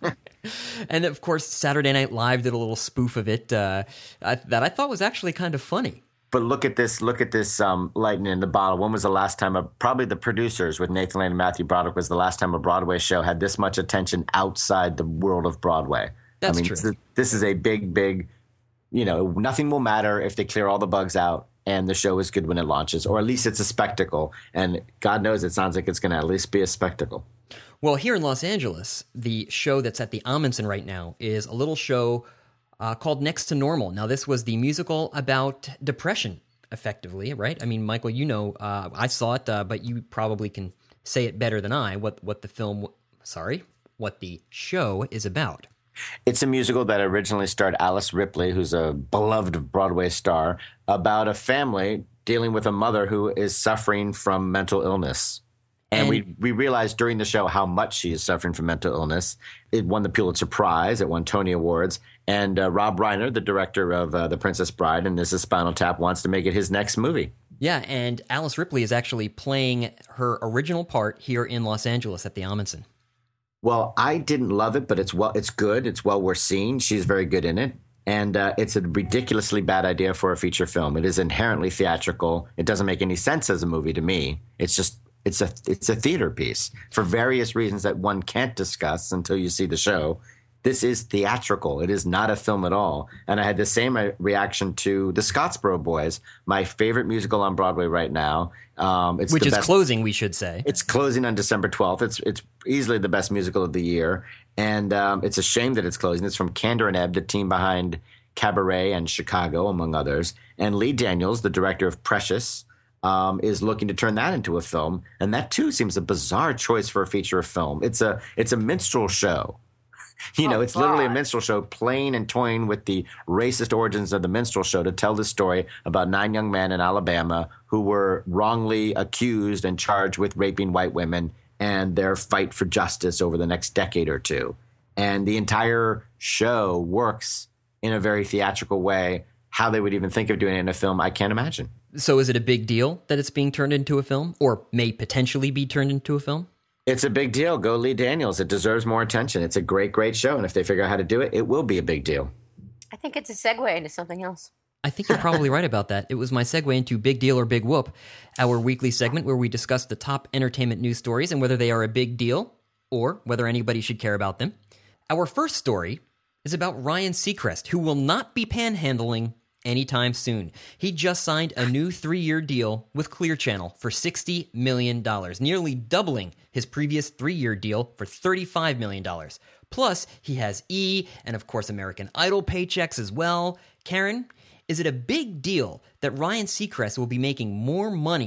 And of course, Saturday Night Live did a little spoof of it uh, I, that I thought was actually kind of funny. But look at this! Look at this um, lightning in the bottle. When was the last time? A, probably the producers with Nathan Lane and Matthew Broderick was the last time a Broadway show had this much attention outside the world of Broadway. That's I mean, true. This, this is a big, big. You know, nothing will matter if they clear all the bugs out and the show is good when it launches, or at least it's a spectacle. And God knows, it sounds like it's going to at least be a spectacle. Well, here in Los Angeles, the show that's at the Amundsen right now is a little show uh, called Next to Normal. Now, this was the musical about depression, effectively, right? I mean, Michael, you know, uh, I saw it, uh, but you probably can say it better than I, what, what the film, sorry, what the show is about. It's a musical that originally starred Alice Ripley, who's a beloved Broadway star, about a family dealing with a mother who is suffering from mental illness. And, and we, we realized during the show how much she is suffering from mental illness. It won the Pulitzer Prize. It won Tony Awards. And uh, Rob Reiner, the director of uh, The Princess Bride and This Is Spinal Tap, wants to make it his next movie. Yeah, and Alice Ripley is actually playing her original part here in Los Angeles at the Amundsen. Well, I didn't love it, but it's well, it's good. It's well worth seeing. She's very good in it. And uh, it's a ridiculously bad idea for a feature film. It is inherently theatrical. It doesn't make any sense as a movie to me. It's just it's a it's a theater piece for various reasons that one can't discuss until you see the show. This is theatrical. It is not a film at all. And I had the same re- reaction to The Scottsboro Boys, my favorite musical on Broadway right now. Um, it's Which the is best- closing, we should say. It's closing on December twelfth. It's it's easily the best musical of the year. And um, it's a shame that it's closing. It's from Kander and Ebb, the team behind Cabaret and Chicago, among others. And Lee Daniels, the director of Precious, um, is looking to turn that into a film. And that, too, seems a bizarre choice for a feature film. It's a It's a minstrel show. You know, Oh, it's literally a God. minstrel show playing and toying with the racist origins of the minstrel show to tell the story about nine young men in Alabama who were wrongly accused and charged with raping white women and their fight for justice over the next decade or two. And the entire show works in a very theatrical way. How they would even think of doing it in a film, I can't imagine. So is it a big deal that it's being turned into a film, or may potentially be turned into a film? It's a big deal. Go Lee Daniels. It deserves more attention. It's a great, great show. And if they figure out how to do it, it will be a big deal. I think it's a segue into something else. I think you're probably right about that. It was my segue into Big Deal or Big Whoop, our weekly segment where we discuss the top entertainment news stories and whether they are a big deal or whether anybody should care about them. Our first story is about Ryan Seacrest, who will not be panhandling anytime soon. He just signed a new three-year deal with Clear Channel for sixty million dollars, nearly doubling his previous three-year deal for thirty-five million dollars. Plus, he has E! And of course American Idol paychecks as well. Karen, is it a big deal that Ryan Seacrest will be making more money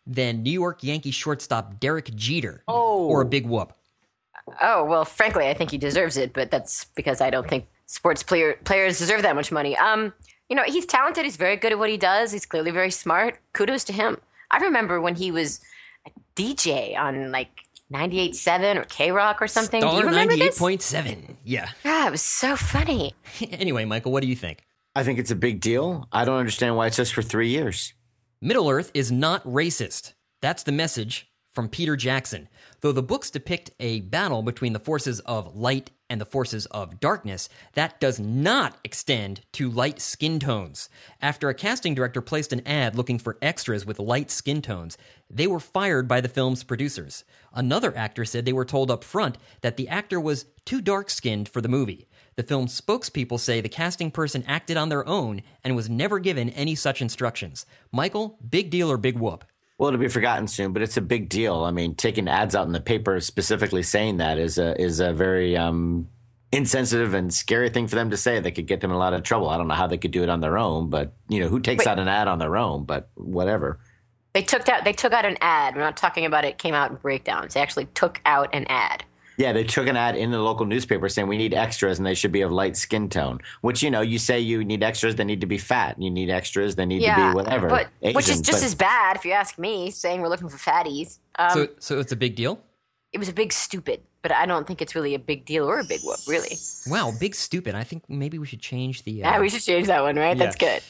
than New York Yankee shortstop Derek Jeter? Oh. Or a big whoop? Oh, well, frankly, I think he deserves it, but that's because I don't think sports player, players deserve that much money. Um, you know, he's talented. He's very good at what he does. He's clearly very smart. Kudos to him. I remember when he was a D J on, like, ninety-eight point seven or K-Rock or something. Star Do you remember ninety-eight this? point seven. Yeah. Yeah, it was so funny. Anyway, Michael, what do you think? I think it's a big deal. I don't understand why it's just for three years. Middle-earth is not racist. That's the message from Peter Jackson. Though the books depict a battle between the forces of light and the forces of darkness, that does not extend to light skin tones. After a casting director placed an ad looking for extras with light skin tones, they were fired by the film's producers. Another actor said they were told up front that the actor was too dark-skinned for the movie. The film's spokespeople say the casting person acted on their own and was never given any such instructions. Michael, big deal or big whoop? Well, it'll be forgotten soon, but it's a big deal. I mean, taking ads out in the paper specifically saying that is a is a very um, insensitive and scary thing for them to say. That could get them in a lot of trouble. I don't know how they could do it on their own, but you know, who takes Wait. out an ad on their own? But whatever. They took out they took out an ad. We're not talking about it came out in breakdowns. They actually took out an ad. Yeah, they took an ad in the local newspaper saying we need extras and they should be of light skin tone. Which, you know, you say you need extras, they need to be fat. You need extras, they need Yeah, to be whatever. but Asian, which is just but- as bad, if you ask me, saying we're looking for fatties. Um, So, so it's a big deal? it was a big stupid, but I don't think it's really a big deal or a big whoop, really. Wow, big stupid. I think maybe we should change the... Uh, Yeah, we should change that one, right? yeah. That's good.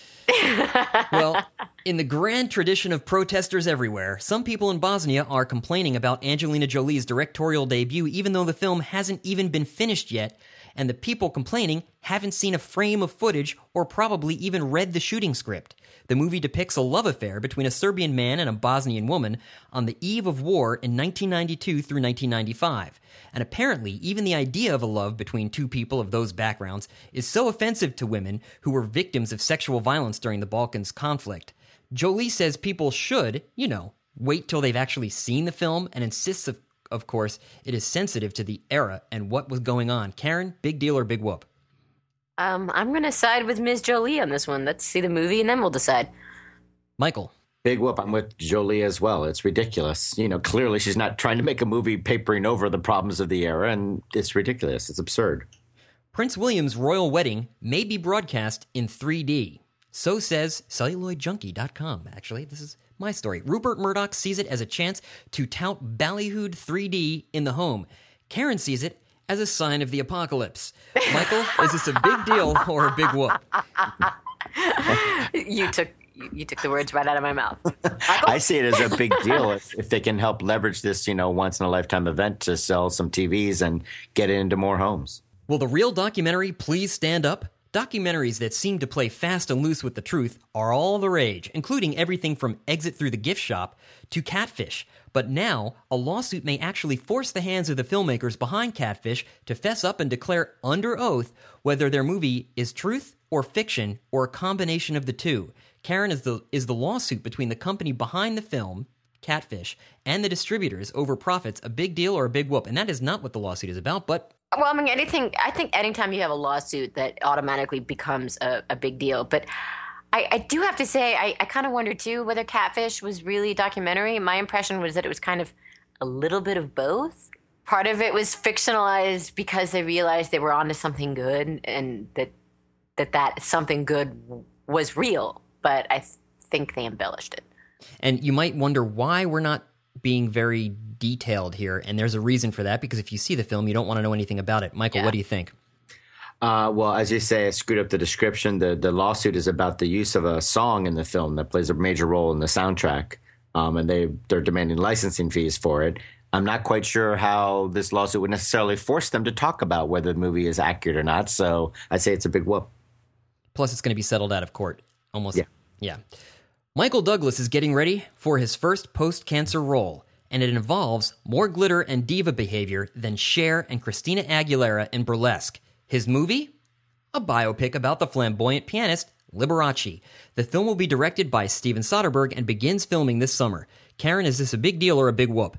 Well, in the grand tradition of protesters everywhere, some people in Bosnia are complaining about Angelina Jolie's directorial debut, even though the film hasn't even been finished yet, and the people complaining haven't seen a frame of footage or probably even read the shooting script. The movie depicts a love affair between a Serbian man and a Bosnian woman on the eve of war in nineteen ninety-two through nineteen ninety-five. And apparently, even the idea of a love between two people of those backgrounds is so offensive to women who were victims of sexual violence during the Balkans conflict. Jolie says people should, you know, wait till they've actually seen the film and insists, of, of course, it is sensitive to the era and what was going on. Karen, big deal or big whoop? Um, I'm going to side with Miz Jolie on this one. Let's see the movie and then we'll decide. Michael. Big whoop. I'm with Jolie as well. It's ridiculous. You know, clearly she's not trying to make a movie papering over the problems of the era, and it's ridiculous. It's absurd. Prince William's royal wedding may be broadcast in three D. So says celluloid junkie dot com. Actually, this is my story. Rupert Murdoch sees it as a chance to tout ballyhooed three D in the home. Karen sees it as a sign of the apocalypse. Michael, is this a big deal or a big whoop? You took you, you took the words right out of my mouth. I see it as a big deal if, if they can help leverage this, you know, once in a lifetime event to sell some T Vs and get it into more homes. Will the real documentary please stand up? Documentaries that seem to play fast and loose with the truth are all the rage, including everything from Exit Through the Gift Shop to Catfish. But now, a lawsuit may actually force the hands of the filmmakers behind Catfish to fess up and declare under oath whether their movie is truth or fiction or a combination of the two. Karen, is the is the lawsuit between the company behind the film, Catfish, and the distributors over profits a big deal or a big whoop? And that is not what the lawsuit is about, but... Well, I mean, anything. I think anytime you have a lawsuit, that automatically becomes a, a big deal. But I, I do have to say, I, I kind of wonder too whether Catfish was really a documentary. My impression was that it was kind of a little bit of both. Part of it was fictionalized because they realized they were onto something good, and that that that something good was real. But I th- think they embellished it. And you might wonder why we're not being very detailed here, and there's a reason for that, because if you see the film, you don't want to know anything about it. Michael, Yeah. what do you think? Uh, well, as you say, I screwed up the description. The the lawsuit is about the use of a song in the film that plays a major role in the soundtrack, um, and they they're demanding licensing fees for it. I'm not quite sure how this lawsuit would necessarily force them to talk about whether the movie is accurate or not. So I'd say it's a big whoop. Plus, it's going to be settled out of court. Almost. Yeah. Yeah. Michael Douglas is getting ready for his first post-cancer role, and it involves more glitter and diva behavior than Cher and Christina Aguilera in Burlesque. His movie? A biopic about the flamboyant pianist Liberace. The film will be directed by Steven Soderbergh and begins filming this summer. Karen, is this a big deal or a big whoop?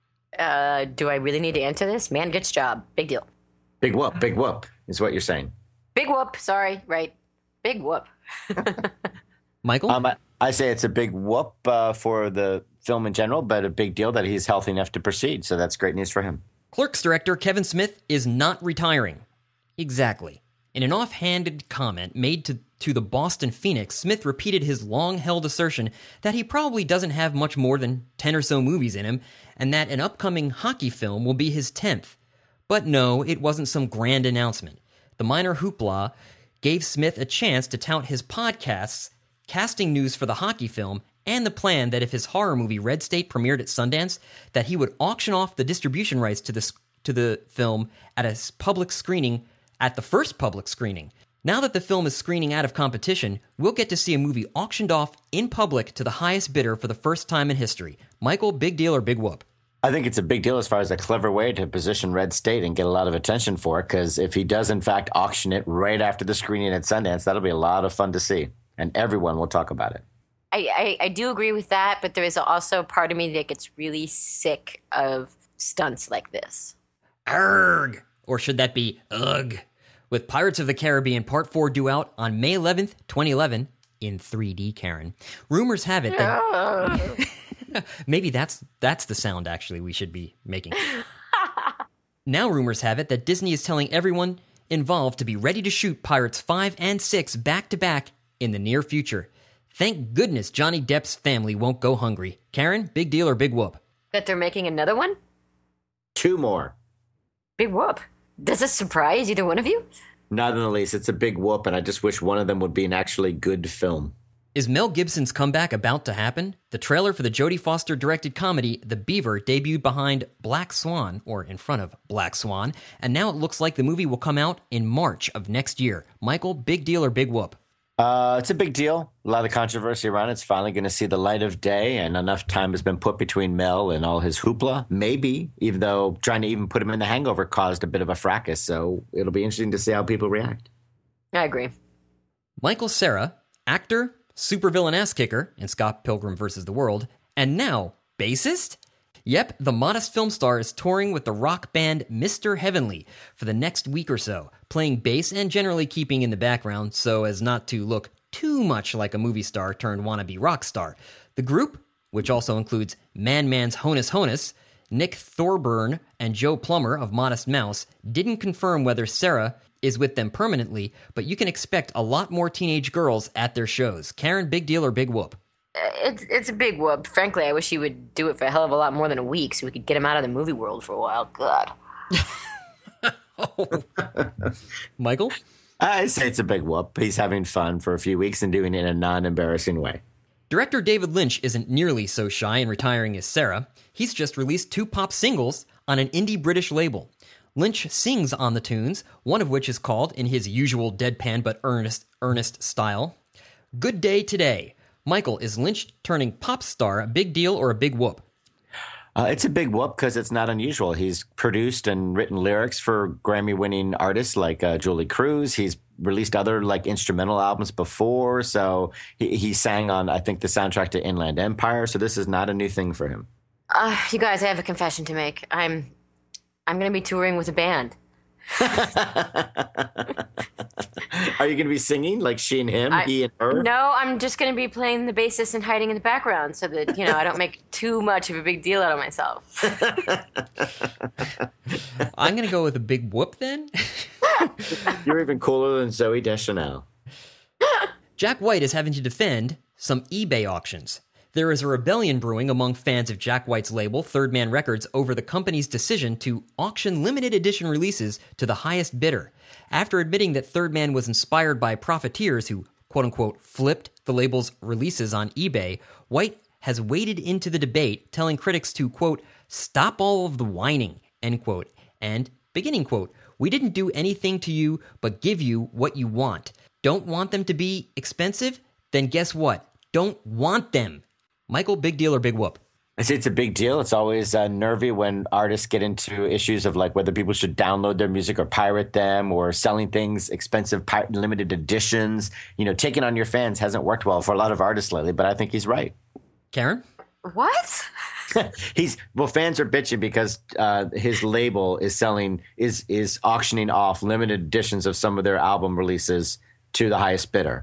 Uh, do I really need to answer this? Man gets job. Big deal. Big whoop, big whoop is what you're saying. Big whoop. Sorry. Right. Big whoop. Michael? Um, I, I say it's a big whoop uh, for the film in general, but a big deal that he's healthy enough to proceed. So that's great news for him. Clerks director Kevin Smith is not retiring. Exactly. In an offhanded comment made to, to the Boston Phoenix, Smith repeated his long-held assertion that he probably doesn't have much more than ten or so movies in him, and that an upcoming hockey film will be his tenth. But no, it wasn't some grand announcement. The minor hoopla gave Smith a chance to tout his podcasts, casting news for the hockey film, and the plan that if his horror movie Red State premiered at Sundance, that he would auction off the distribution rights to the, to the film at a public screening, at the first public screening. Now that the film is screening out of competition, we'll get to see a movie auctioned off in public to the highest bidder for the first time in history. Michael, big deal or big whoop? I think it's a big deal as far as a clever way to position Red State and get a lot of attention for it, because if he does, in fact, auction it right after the screening at Sundance, that'll be a lot of fun to see, and everyone will talk about it. I, I, I do agree with that, but there is also part of me that gets really sick of stunts like this. Arrgh! Or should that be ugh? With Pirates of the Caribbean Part four due out on May eleventh, twenty eleven, in three D, Karen. Rumors have it that... Maybe that's that's the sound, actually, we should be making. Now rumors have it that Disney is telling everyone involved to be ready to shoot Pirates five and six back-to-back in the near future. Thank goodness Johnny Depp's family won't go hungry. Karen, big deal or big whoop? That they're making another one? Two more. Big whoop. Does this surprise either one of you? Not in the least. It's a big whoop, and I just wish one of them would be an actually good film. Is Mel Gibson's comeback about to happen? The trailer for the Jodie Foster-directed comedy The Beaver debuted behind Black Swan, or in front of Black Swan, and now it looks like the movie will come out in March of next year. Michael, big deal or big whoop? Uh, it's a big deal. A lot of controversy around it. It's finally going to see the light of day, and enough time has been put between Mel and all his hoopla. Maybe, even though trying to even put him in The Hangover caused a bit of a fracas, so it'll be interesting to see how people react. I agree. Michael Cera, actor, supervillain ass kicker in Scott Pilgrim versus the World, and now bassist? Yep, the modest film star is touring with the rock band Mister Heavenly for the next week or so, playing bass and generally keeping in the background so as not to look too much like a movie star turned wannabe rock star. The group, which also includes Man Man's Honus Honus, Nick Thorburn, and Joe Plummer of Modest Mouse, didn't confirm whether Cera is with them permanently, but you can expect a lot more teenage girls at their shows. Karen, big deal or big whoop? It's it's a big whoop. Frankly, I wish he would do it for a hell of a lot more than a week so we could get him out of the movie world for a while. God. Oh. Michael? I say it's a big whoop. He's having fun for a few weeks and doing it in a non-embarrassing way. Director David Lynch isn't nearly so shy in retiring as Cera. He's just released two pop singles on an indie British label. Lynch sings on the tunes, one of which is called, in his usual deadpan but earnest, earnest style, Good Day Today. Michael, is Lynch turning pop star a big deal or a big whoop? Uh, it's a big whoop because it's not unusual. He's produced and written lyrics for Grammy-winning artists like uh, Julie Cruz. He's released other like instrumental albums before. So he, he sang on, I think, the soundtrack to Inland Empire. So this is not a new thing for him. Uh, you guys, I have a confession to make. I'm, I'm going to be touring with a band. Are you going to be singing like she and him, I, he and her? No, I'm just going to be playing the bassist and hiding in the background so that, you know, I don't make too much of a big deal out of myself. I'm going to go with a big whoop then. You're even cooler than Zooey Deschanel. Jack White is having to defend some eBay auctions. There is a rebellion brewing among fans of Jack White's label, Third Man Records, over the company's decision to auction limited edition releases to the highest bidder. After admitting that Third Man was inspired by profiteers who, quote-unquote, flipped the label's releases on eBay, White has waded into the debate, telling critics to, quote, stop all of the whining, end quote, and, beginning quote, we didn't do anything to you but give you what you want. Don't want them to be expensive? Then guess what? Don't want them. Michael, big deal or big whoop? I say it's a big deal. It's always uh, nervy when artists get into issues of like whether people should download their music or pirate them or selling things, expensive pir- limited editions. You know, taking on your fans hasn't worked well for a lot of artists lately, but I think he's right. Karen? What? He's well, fans are bitching because uh, his label is selling is is auctioning off limited editions of some of their album releases to the highest bidder.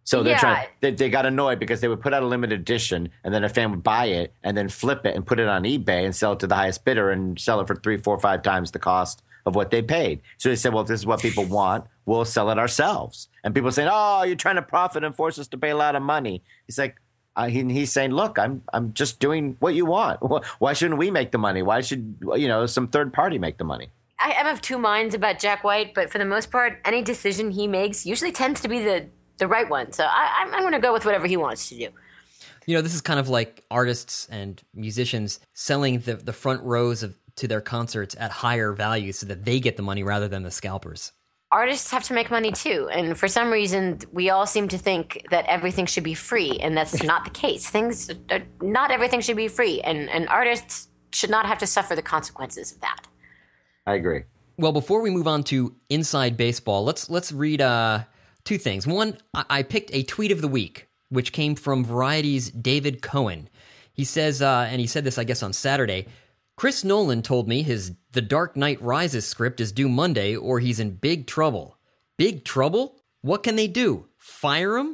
So they're Yeah. trying. They, they got annoyed because they would put out a limited edition, and then a fan would buy it and then flip it and put it on eBay and sell it to the highest bidder and sell it for three, four, five times the cost of what they paid. So they said, "Well, if this is what people want, we'll sell it ourselves." And people saying, "Oh, you're trying to profit and force us to pay a lot of money." He's like, uh, he, he's saying, "Look, I'm I'm just doing what you want. Why shouldn't we make the money? Why should you know some third party make the money?" I, I'm of two minds about Jack White, but for the most part, any decision he makes usually tends to be the the right one. So I, I'm, I'm going to go with whatever he wants to do. You know, this is kind of like artists and musicians selling the, the front rows of to their concerts at higher value so that they get the money rather than the scalpers. Artists have to make money too, and for some reason, we all seem to think that everything should be free, and that's not the case. Things, not everything should be free, and, and artists should not have to suffer the consequences of that. I agree. Well, before we move on to Inside Baseball, let's let's read uh, two things. One, I, I picked a tweet of the week, which came from Variety's David Cohen. He says, uh, and he said this, I guess, on Saturday, Chris Nolan told me his The Dark Knight Rises script is due Monday or he's in big trouble. Big trouble? What can they do? Fire him?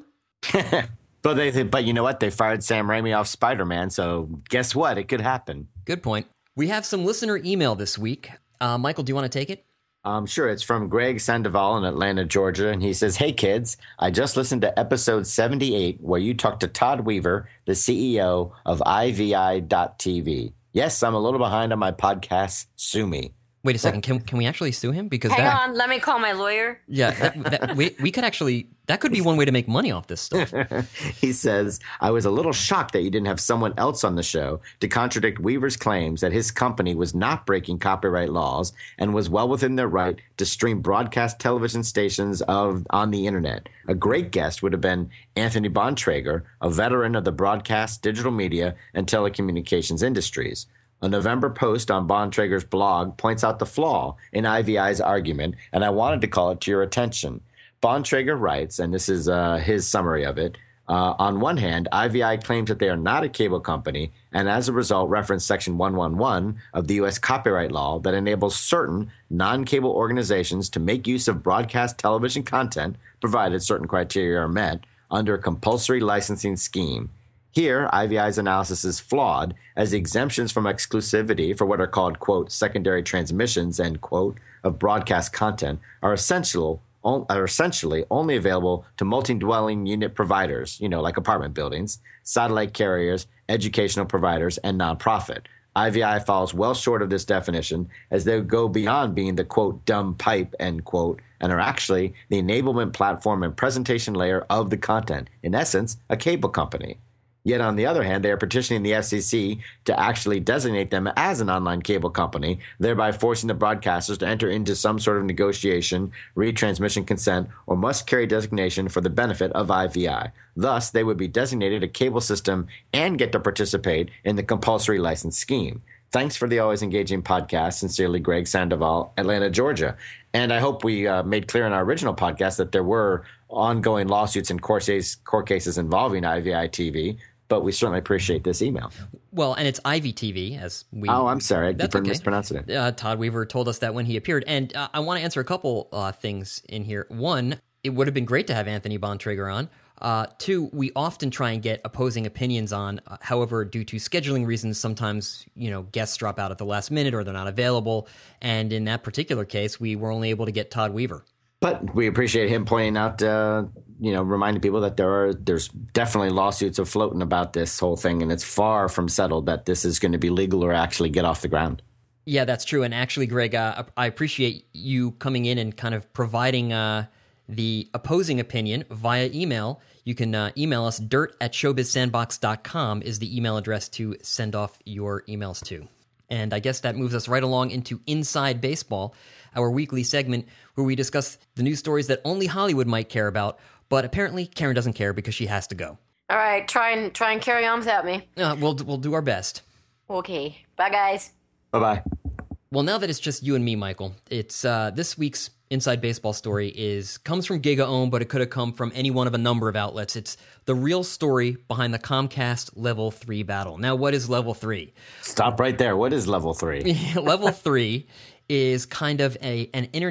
But they, but you know what? They fired Sam Raimi off Spider-Man, so guess what? It could happen. Good point. We have some listener email this week. Uh, Michael, do you want to take it? Um, sure. It's from Greg Sandoval in Atlanta, Georgia. And he says, "Hey, kids, I just listened to episode seventy-eight where you talked to Todd Weaver, the C E O of I V I dot T V. Yes, I'm a little behind on my podcast. Sue me." Wait a second. Can can we actually sue him? Because Hang that, on, let me call my lawyer. yeah, that, that, we we could actually that could be one way to make money off this stuff. He says, "I was a little shocked that you didn't have someone else on the show to contradict Weaver's claims that his company was not breaking copyright laws and was well within their right to stream broadcast television stations of on the internet. A great guest would have been Anthony Bontrager, a veteran of the broadcast, digital media, and telecommunications industries. A November post on Bontrager's blog points out the flaw in I V I's argument, and I wanted to call it to your attention. Bontrager writes, and this is uh, his summary of it, uh, on one hand, I V I claims that they are not a cable company, and as a result reference Section one eleven of the U S copyright law that enables certain non-cable organizations to make use of broadcast television content, provided certain criteria are met, under a compulsory licensing scheme. Here, I V I's analysis is flawed, as the exemptions from exclusivity for what are called, quote, secondary transmissions, end quote, of broadcast content are essential are essentially only available to multi-dwelling unit providers, you know, like apartment buildings, satellite carriers, educational providers, and nonprofit. I V I falls well short of this definition, as they go beyond being the, quote, dumb pipe, end quote, and are actually the enablement platform and presentation layer of the content, in essence, a cable company. Yet, on the other hand, they are petitioning the F C C to actually designate them as an online cable company, thereby forcing the broadcasters to enter into some sort of negotiation, retransmission consent, or must-carry designation for the benefit of I V I. Thus, they would be designated a cable system and get to participate in the compulsory license scheme. Thanks for the always engaging podcast. Sincerely, Greg Sandoval, Atlanta, Georgia. And I hope we uh, made clear in our original podcast that there were ongoing lawsuits and court cases, court cases involving I V I T V. But we certainly appreciate this email. Well, and it's I V T V, as we... Oh, I'm sorry. I That's keep okay. mispronouncing it. Uh, Todd Weaver told us that when he appeared. And uh, I want to answer a couple uh, things in here. One, it would have been great to have Anthony Bontrager on. Uh, two, we often try and get opposing opinions on. Uh, however, due to scheduling reasons, sometimes, you know, guests drop out at the last minute or they're not available. And in that particular case, we were only able to get Todd Weaver. But we appreciate him pointing out, uh, you know, reminding people that there are there's definitely lawsuits afloating about this whole thing, and it's far from settled that this is going to be legal or actually get off the ground. Yeah, that's true. And actually, Greg, uh, I appreciate you coming in and kind of providing uh, the opposing opinion via email. You can uh, email us. Dirt at showbiz sandbox dot com is the email address to send off your emails to. And I guess that moves us right along into Inside Baseball, our weekly segment where we discuss the news stories that only Hollywood might care about, but apparently Karen doesn't care because she has to go. All right, try and try and carry on without me. Uh, we'll we'll do our best. Okay, bye guys. Bye-bye. Well, now that it's just you and me, Michael, it's uh, this week's Inside Baseball story is comes from GigaOM, but it could have come from any one of a number of outlets. It's the real story behind the Comcast Level three battle. Now, what is Level three? Stop right there. What is Level three? Level three is kind of a an internet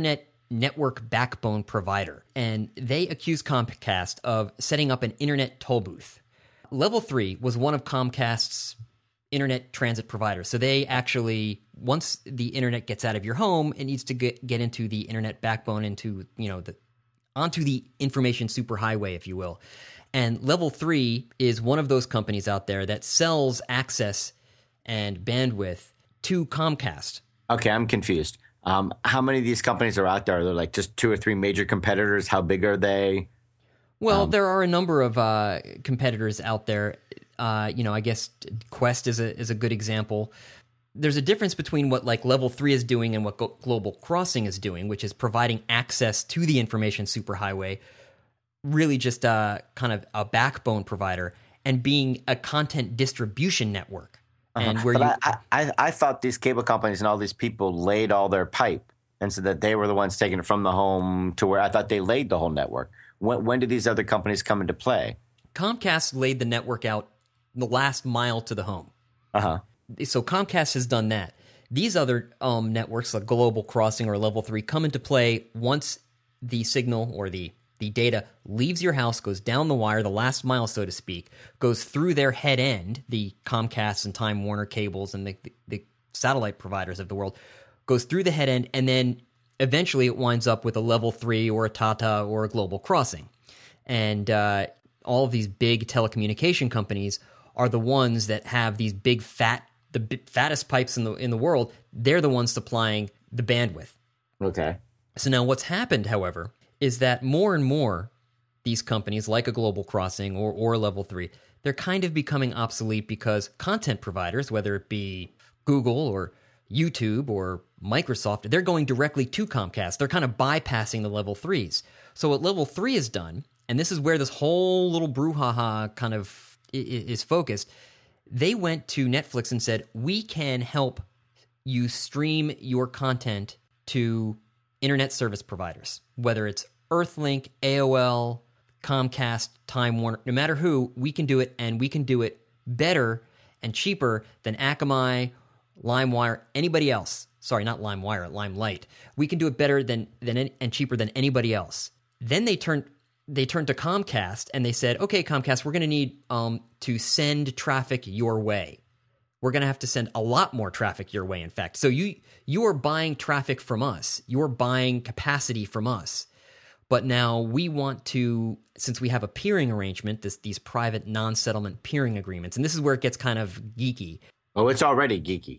network backbone provider, and they accused Comcast of setting up an internet toll booth. Level three was one of Comcast's internet transit providers. So they actually, once the internet gets out of your home, it needs to get, get into the internet backbone, into, you know, the onto the information superhighway, if you will. And Level three is one of those companies out there that sells access and bandwidth to Comcast. Okay, I'm confused. Um, how many of these companies are out there? Are there like just two or three major competitors? How big are they? Well, Um, there are a number of uh, competitors out there. Uh, you know, I guess Quest is a is a good example. There's a difference between what like Level three is doing and what Go- Global Crossing is doing, which is providing access to the information superhighway, really just a kind of a backbone provider, and being a content distribution network. And where but you, I, I, I thought these cable companies and all these people laid all their pipe, and so that they were the ones taking it from the home to where I thought they laid the whole network. When, when did these other companies come into play? Comcast laid the network out the last mile to the home. Uh-huh. So Comcast has done that. These other um, networks, like Global Crossing or Level three, come into play once the signal or the, the data leaves your house, goes down the wire, the last mile, so to speak, goes through their head end, the Comcast and Time Warner cables and the, the, the satellite providers of the world, goes through the head end, and then eventually it winds up with a Level three or a Tata or a Global Crossing. And uh, all of these big telecommunication companies are the ones that have these big fat, the b- fattest pipes in the in the world. They're the ones supplying the bandwidth. Okay. So now what's happened, however, is that more and more these companies like a Global Crossing or, or Level three, they're kind of becoming obsolete because content providers, whether it be Google or YouTube or Microsoft, they're going directly to Comcast. They're kind of bypassing the Level threes. So what Level three has done, and this is where this whole little brouhaha kind of is focused, they went to Netflix and said, we can help you stream your content to internet service providers, whether it's Earthlink, A O L, Comcast, Time Warner, no matter who, we can do it, and we can do it better and cheaper than Akamai, LimeWire, anybody else. Sorry, not LimeWire, Limelight. We can do it better than than and cheaper than anybody else. Then they turned they turned to Comcast and they said, okay, Comcast, we're going to need um, to send traffic your way. We're going to have to send a lot more traffic your way, in fact. So you you are buying traffic from us. You're buying capacity from us. But now we want to, since we have a peering arrangement, this these private non-settlement peering agreements, and this is where it gets kind of geeky. Oh, it's already geeky.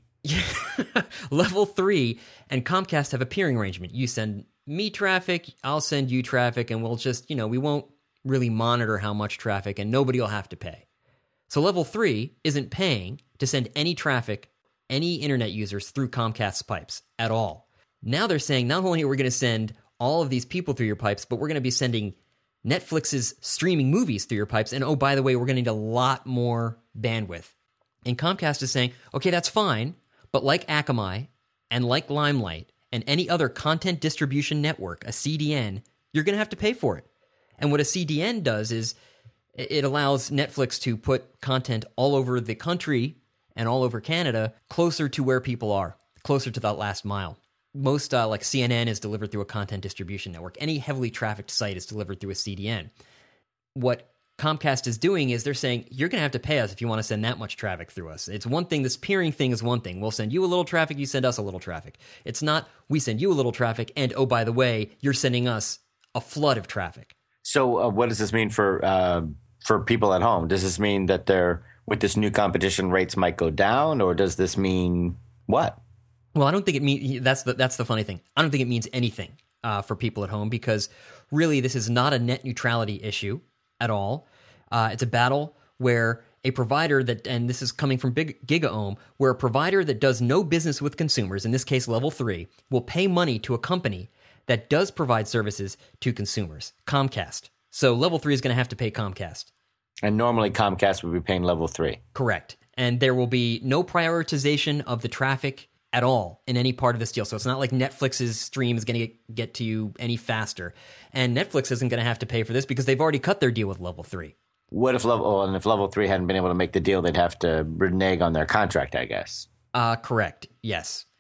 Level three and Comcast have a peering arrangement. You send me traffic, I'll send you traffic, and we'll just, you know, we won't really monitor how much traffic, and nobody will have to pay. So Level three isn't paying to send any traffic, any internet users through Comcast's pipes at all. Now they're saying not only are we going to send all of these people through your pipes, but we're going to be sending Netflix's streaming movies through your pipes, and oh, by the way, we're going to need a lot more bandwidth. And Comcast is saying, okay, that's fine, but like Akamai and like Limelight and any other content distribution network, a C D N, you're going to have to pay for it. And what a C D N does is it allows Netflix to put content all over the country and all over Canada closer to where people are, closer to that last mile. Most, uh, like C N N is delivered through a content distribution network. Any heavily trafficked site is delivered through a C D N. What Comcast is doing is they're saying, you're going to have to pay us if you want to send that much traffic through us. It's one thing, this peering thing is one thing. We'll send you a little traffic, you send us a little traffic. It's not, we send you a little traffic, and oh, by the way, you're sending us a flood of traffic. So uh, what does this mean for uh, for people at home? Does this mean that they're, with this new competition, rates might go down, or does this mean what? Well, I don't think it means, that's the, that's the funny thing. I don't think it means anything uh, for people at home, because really this is not a net neutrality issue at all. Uh, it's a battle where a provider that, and this is coming from Big GigaOM, where a provider that does no business with consumers, in this case Level three, will pay money to a company that does provide services to consumers, Comcast. So Level three is going to have to pay Comcast. And normally Comcast would be paying Level three. Correct. And there will be no prioritization of the traffic at all in any part of this deal. So it's not like Netflix's stream is going to get, get to you any faster. And Netflix isn't going to have to pay for this because they've already cut their deal with Level three. What if level? Oh, and if Level three hadn't been able to make the deal, they'd have to renege on their contract, I guess. Uh, correct. Yes.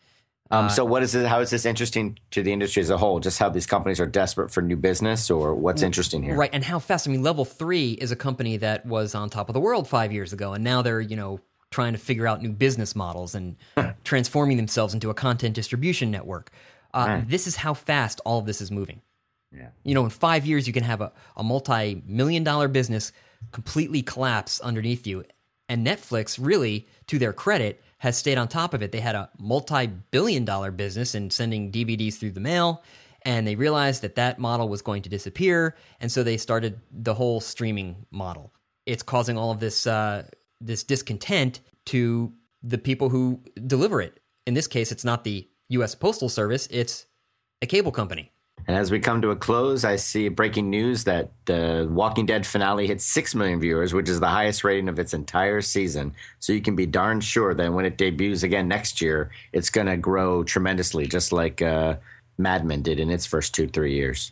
Um, so what is this, how is this interesting to the industry as a whole? Just how these companies are desperate for new business, or what's interesting here? Right, and how fast. I mean, Level three is a company that was on top of the world five years ago, and now they're, you know, trying to figure out new business models and transforming themselves into a content distribution network. Uh, Right. This is how fast all of this is moving. Yeah. You know, in five years, you can have a, a multi-million dollar business completely collapse underneath you. And Netflix, really, to their credit, has stayed on top of it. They had a multi-billion dollar business in sending D V Ds through the mail, and they realized that that model was going to disappear, and so they started the whole streaming model. It's causing all of this uh, this discontent to the people who deliver it. In this case, it's not the U S Postal Service, it's a cable company. And as we come to a close, I see breaking news that the Walking Dead finale hit six million viewers, which is the highest rating of its entire season. So you can be darn sure that when it debuts again next year, it's going to grow tremendously, just like uh, Mad Men did in its first two, three years.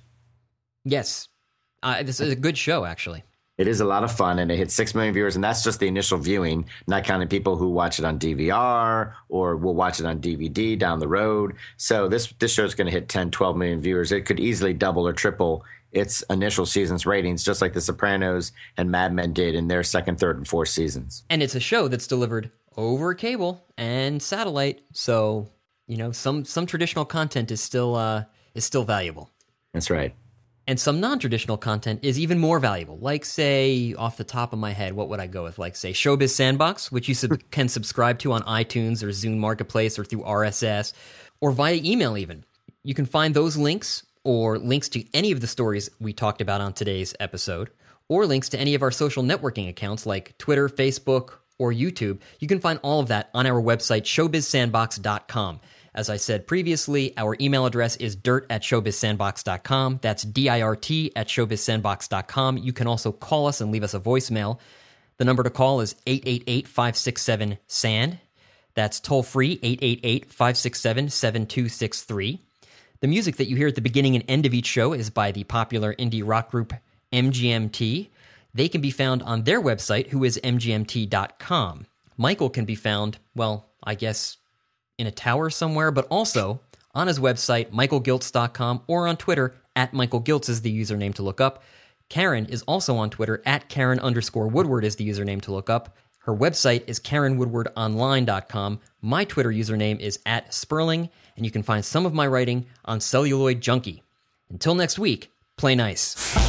Yes. Uh, this is a good show, actually. It is a lot of fun, and it hit six million viewers, and that's just the initial viewing, not counting people who watch it on D V R or will watch it on D V D down the road. So this this show is going to hit ten, twelve million viewers. It could easily double or triple its initial season's ratings, just like The Sopranos and Mad Men did in their second, third, and fourth seasons. And it's a show that's delivered over cable and satellite, so you know some some traditional content is still uh, is still valuable. That's right. And some non-traditional content is even more valuable. Like, say, off the top of my head, what would I go with? Like, say, Showbiz Sandbox, which you sub- can subscribe to on iTunes or Zune Marketplace or through R S S, or via email even. You can find those links, or links to any of the stories we talked about on today's episode, or links to any of our social networking accounts like Twitter, Facebook, or YouTube. You can find all of that on our website, showbiz sandbox dot com. As I said previously, our email address is dirt at showbiz sandbox dot com. That's D I R T at showbiz sandbox dot com. You can also call us and leave us a voicemail. The number to call is eight eight eight, five six seven, S A N D. That's toll-free, eight eight eight, five six seven, seven two six three. The music that you hear at the beginning and end of each show is by the popular indie rock group M G M T. They can be found on their website, who is m g m t dot com. Michael can be found, well, I guess in a tower somewhere, but also on his website, michael giltz dot com, or on Twitter, at Michael Giltz is the username to look up. Karen is also on Twitter, at Karen underscore Woodward is the username to look up. Her website is karen woodward online dot com. My Twitter username is at Sperling, and you can find some of my writing on Celluloid Junkie. Until next week, play nice.